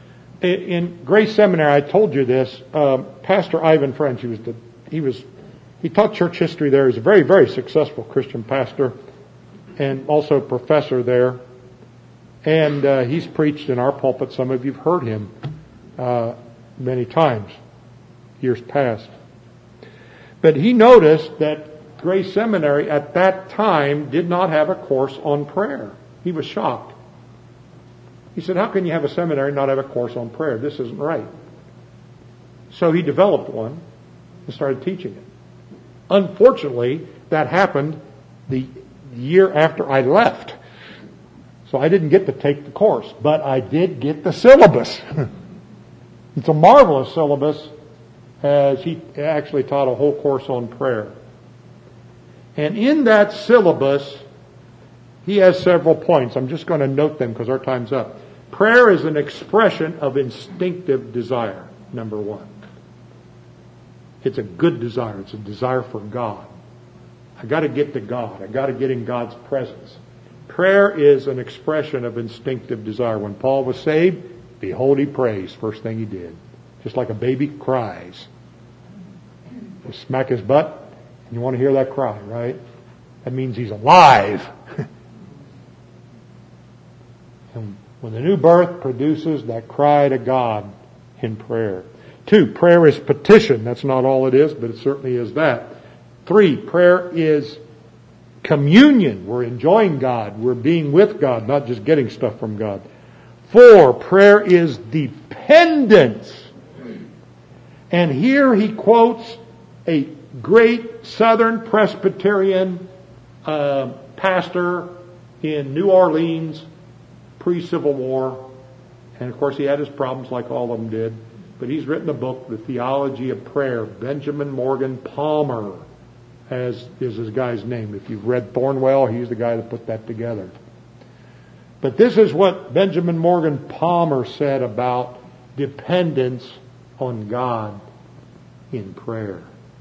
In Grace Seminary, I told you this, uh, Pastor Ivan French, he was, the, he was, he taught church history there. He's a very, very successful Christian pastor and also professor there. And uh, he's preached in our pulpit. Some of you've heard him uh, many times, years past. But he noticed that Grace Seminary at that time did not have a course on prayer. He was shocked. He said, how can you have a seminary and not have a course on prayer? This isn't right. So he developed one and started teaching it. Unfortunately, that happened the year after I left. So I didn't get to take the course, but I did get the syllabus. It's a marvelous syllabus, as he actually taught a whole course on prayer. And in that syllabus, he has several points. I'm just going to note them because our time's up. Prayer is an expression of instinctive desire, number one. It's a good desire. It's a desire for God. I got to get to God. I got to get in God's presence. Prayer is an expression of instinctive desire. When Paul was saved, behold, he prays. First thing he did. Just like a baby cries. You smack his butt, and you want to hear that cry, right? That means he's alive. And when the new birth produces that cry to God in prayer. Two, prayer is petition. That's not all it is, but it certainly is that. Three, prayer is communion. We're enjoying God. We're being with God, not just getting stuff from God. Four, prayer is dependence. And here he quotes a great Southern Presbyterian uh, pastor in New Orleans, pre-Civil War. And of course he had his problems like all of them did. But he's written a book, The Theology of Prayer. Benjamin Morgan Palmer, as is his guy's name. If you've read Thornwell, he's the guy that put that together. But this is what Benjamin Morgan Palmer said about dependence on God in prayer.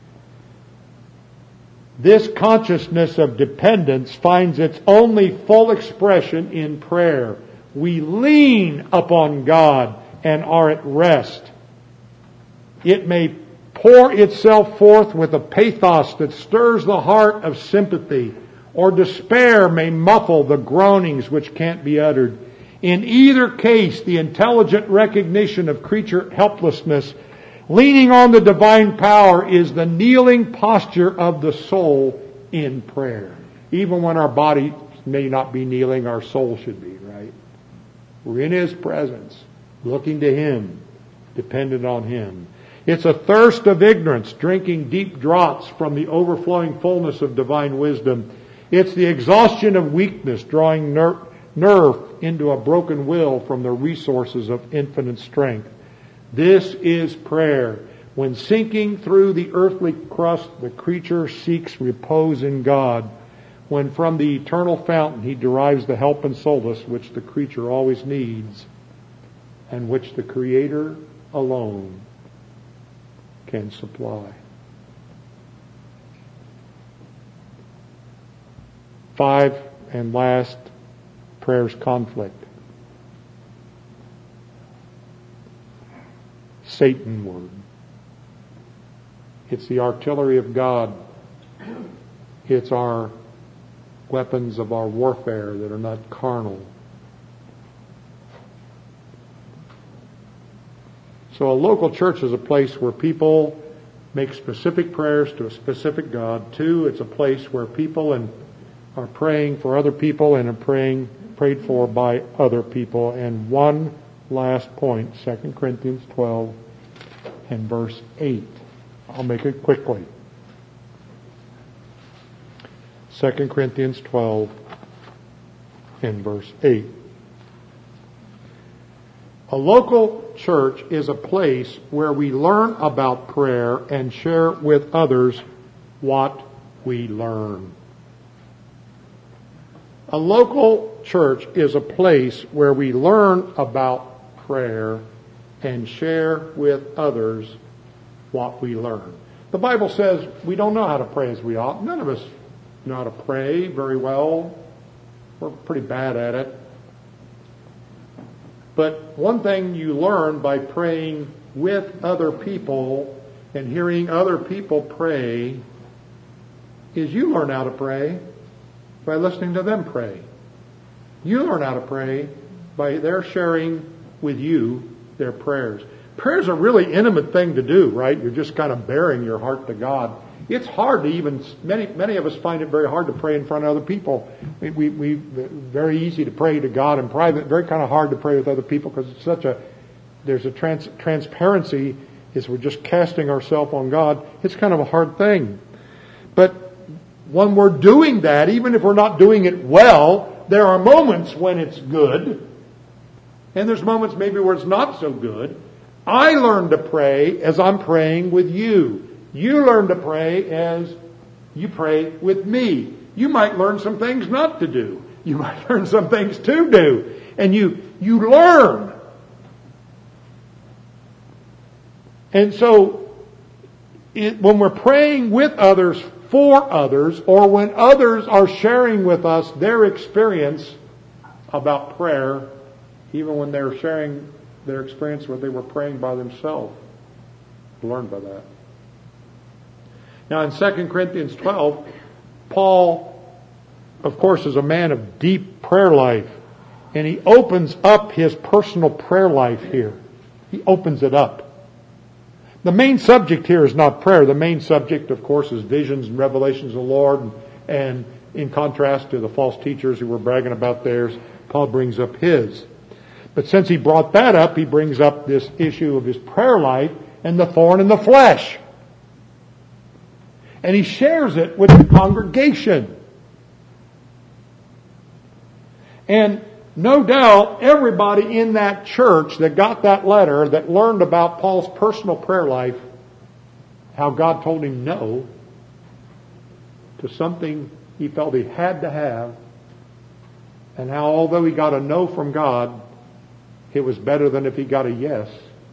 This consciousness of dependence finds its only full expression in prayer. We lean upon God and are at rest. It may pour itself forth with a pathos that stirs the heart of sympathy, or despair may muffle the groanings which can't be uttered. In either case, the intelligent recognition of creature helplessness, leaning on the divine power, is the kneeling posture of the soul in prayer. Even when our body may not be kneeling, our soul should be, right? We're in His presence, looking to Him, dependent on Him. It's a thirst of ignorance, drinking deep draughts from the overflowing fullness of divine wisdom. It's the exhaustion of weakness, drawing ner- nerve into a broken will from the resources of infinite strength. This is prayer. When sinking through the earthly crust, the creature seeks repose in God. When from the eternal fountain he derives the help and solace which the creature always needs, and which the Creator alone can supply. Five, and last, prayer's conflict. Satan word. It's the artillery of God. It's our weapons of our warfare that are not carnal. So a local church is a place where people make specific prayers to a specific God. Two, it's a place where people and are praying for other people and are praying prayed for by other people. And one last point, Second Corinthians twelve and verse eight. I'll make it quickly. Second Corinthians twelve and verse eight. A local church is a place where we learn about prayer and share with others what we learn. A local church is a place where we learn about prayer and share with others what we learn. The Bible says we don't know how to pray as we ought. None of us know how to pray very well. We're pretty bad at it. But one thing you learn by praying with other people and hearing other people pray is you learn how to pray by listening to them pray. You learn how to pray by their sharing with you their prayers. Prayer's a really intimate thing to do, right? You're just kind of bearing your heart to God. It's hard to even, many many of us find it very hard to pray in front of other people. We, we, we very easy to pray to God in private, very kind of hard to pray with other people because it's such a, there's a trans, transparency is we're just casting ourselves on God. It's kind of a hard thing. But when we're doing that, even if we're not doing it well, there are moments when it's good. And there's moments maybe where it's not so good. I learn to pray as I'm praying with you. You learn to pray as you pray with me. You might learn some things not to do. You might learn some things to do. And you, you learn. And so, it, when we're praying with others, for others, or when others are sharing with us their experience about prayer, even when they're sharing their experience where they were praying by themselves, learn by that. Now in Second Corinthians twelve, Paul, of course, is a man of deep prayer life. And he opens up his personal prayer life here. He opens it up. The main subject here is not prayer. The main subject, of course, is visions and revelations of the Lord. And, and in contrast to the false teachers who were bragging about theirs, Paul brings up his. But since he brought that up, he brings up this issue of his prayer life and the thorn in the flesh. And he shares it with the congregation. And no doubt everybody in that church that got that letter, that learned about Paul's personal prayer life, how God told him no to something he felt he had to have, and how although he got a no from God, it was better than if he got a yes.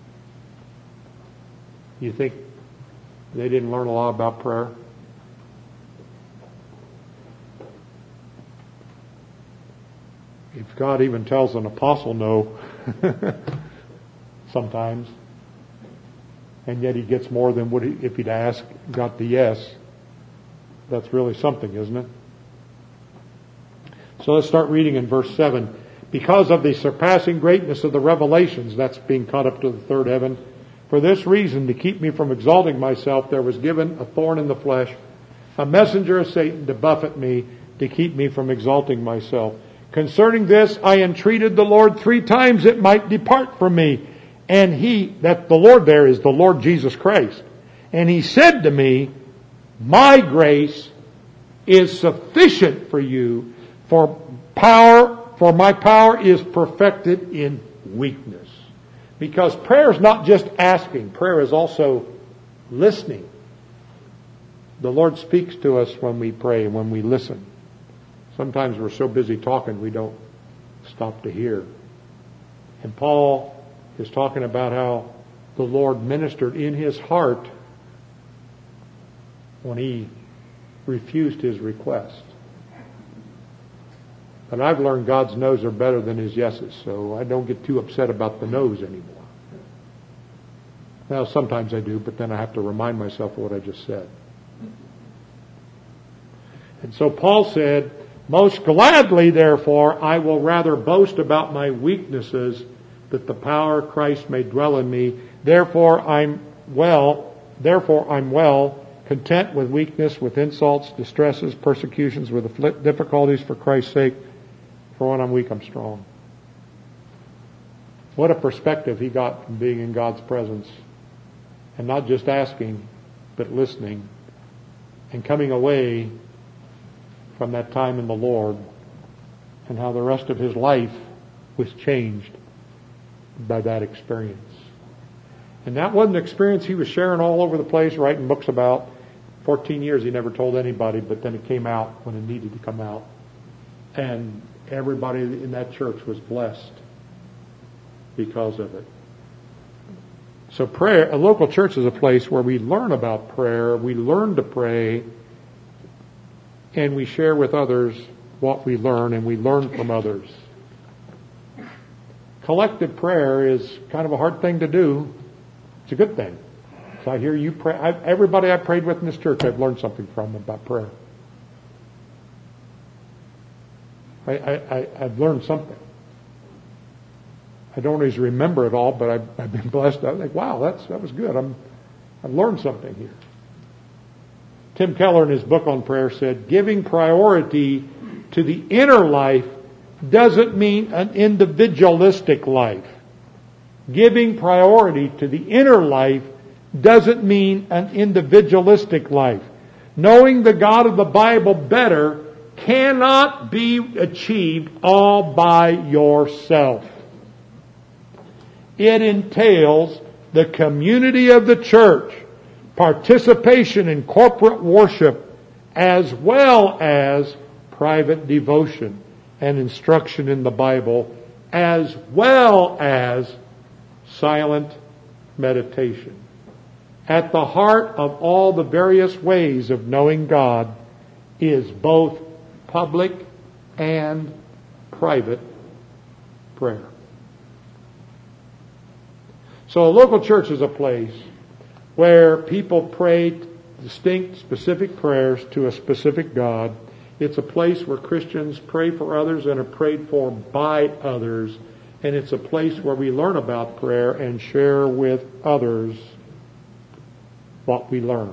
You think they didn't learn a lot about prayer? If God even tells an apostle no, sometimes, and yet he gets more than what he, if he'd asked, got the yes, that's really something, isn't it? So let's start reading in verse seven. Because of the surpassing greatness of the revelations, that's being caught up to the third heaven, for this reason, to keep me from exalting myself, there was given a thorn in the flesh, a messenger of Satan to buffet me, to keep me from exalting myself. Concerning this, I entreated the Lord three times it might depart from me. And he, that the Lord there is the Lord Jesus Christ. And he said to me, my grace is sufficient for you, for power, for my power is perfected in weakness. Because prayer is not just asking, prayer is also listening. The Lord speaks to us when we pray, when we listen. Sometimes we're so busy talking we don't stop to hear. And Paul is talking about how the Lord ministered in his heart when he refused his request. But I've learned God's no's are better than his yeses, so I don't get too upset about the no's anymore. Now, sometimes I do, but then I have to remind myself of what I just said. And so Paul said, most gladly, therefore, I will rather boast about my weaknesses, that the power of Christ may dwell in me. Therefore I'm well, therefore I'm well content with weakness, with insults, distresses, persecutions, with afflict difficulties for Christ's sake. For when I'm weak, I'm strong. What a perspective he got from being in God's presence. And not just asking, but listening. And coming away from that time in the Lord, and how the rest of his life was changed by that experience. And that wasn't an experience he was sharing all over the place, writing books about. fourteen years he never told anybody, but then it came out when it needed to come out. And everybody in that church was blessed because of it. So prayer, a local church is a place where we learn about prayer, we learn to pray, and we share with others what we learn, and we learn from others. Collective prayer is kind of a hard thing to do. It's a good thing. So I hear you pray. I, everybody I prayed with in this church, I've learned something from about prayer. I, I, I, I've learned something. I don't always remember it all, but I've, I've been blessed. I think, wow, that's that was good. I'm, I've learned something here. Tim Keller, in his book on prayer, said, giving priority to the inner life doesn't mean an individualistic life. Giving priority to the inner life doesn't mean an individualistic life. Knowing the God of the Bible better cannot be achieved all by yourself. It entails the community of the church, participation in corporate worship, as well as private devotion and instruction in the Bible, as well as silent meditation. At the heart of all the various ways of knowing God is both public and private prayer. So a local church is a place where people pray distinct, specific prayers to a specific God. It's a place where Christians pray for others and are prayed for by others. And it's a place where we learn about prayer and share with others what we learn.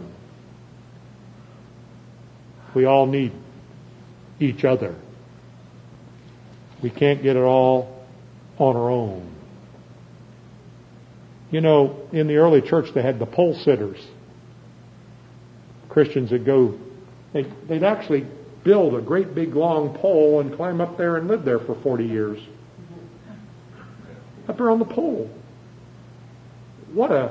We all need each other. We can't get it all on our own. You know, in the early church they had the pole sitters. Christians would go, they'd, they'd actually build a great big long pole and climb up there and live there for forty years. Up there on the pole. What a...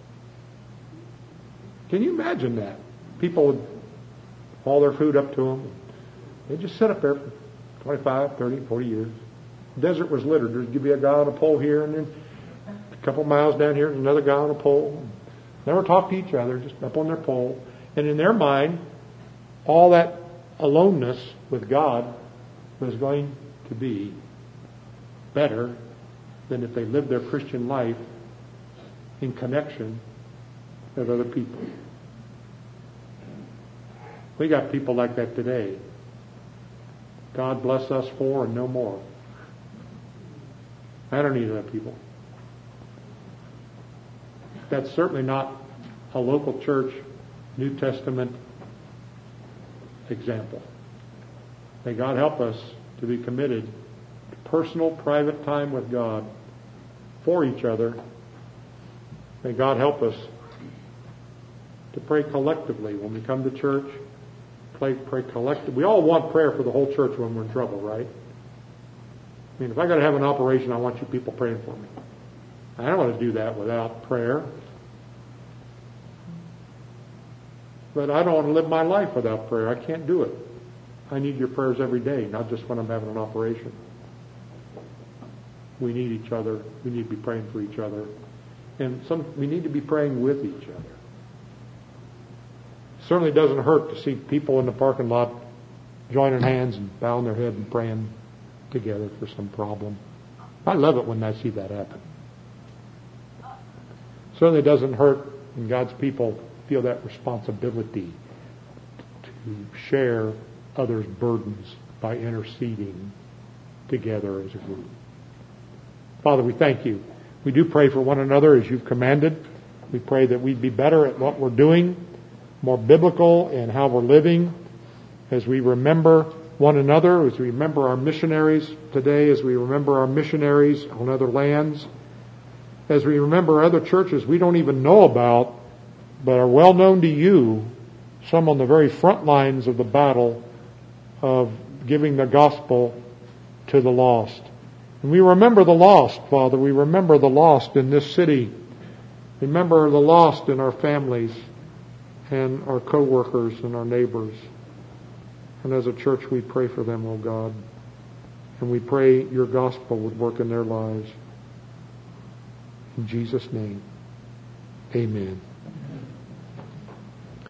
Can you imagine that? People would haul their food up to them. They'd just sit up there for twenty-five, thirty, forty years. The desert was littered. There'd be a guy on a pole here, and then a couple miles down here, there's another guy on a pole. Never talk to each other, just up on their pole. And in their mind, all that aloneness with God was going to be better than if they lived their Christian life in connection with other people. We got people like that today. God bless us for and no more. I don't need other people. That's certainly not a local church New Testament example. May God help us to be committed to personal, private time with God for each other. May God help us to pray collectively when we come to church. Pray, pray collectively. We all want prayer for the whole church when we're in trouble, right? I mean, if I got to have an operation, I want you people praying for me. I don't want to do that without prayer. But I don't want to live my life without prayer. I can't do it. I need your prayers every day, not just when I'm having an operation. We need each other. We need to be praying for each other. And some we need to be praying with each other. It certainly doesn't hurt to see people in the parking lot joining hands and bowing their head and praying together for some problem. I love it when I see that happen. It certainly doesn't hurt when God's people feel that responsibility to share others' burdens by interceding together as a group. Father, we thank you. We do pray for one another as you've commanded. We pray that we'd be better at what we're doing, more biblical in how we're living, as we remember one another, as we remember our missionaries today, as we remember our missionaries on other lands, as we remember other churches we don't even know about, but are well known to you, some on the very front lines of the battle of giving the gospel to the lost. And we remember the lost, Father. We remember the lost in this city. Remember the lost in our families and our co-workers and our neighbors. And as a church, we pray for them, O God. And we pray your gospel would work in their lives. In Jesus' name, amen.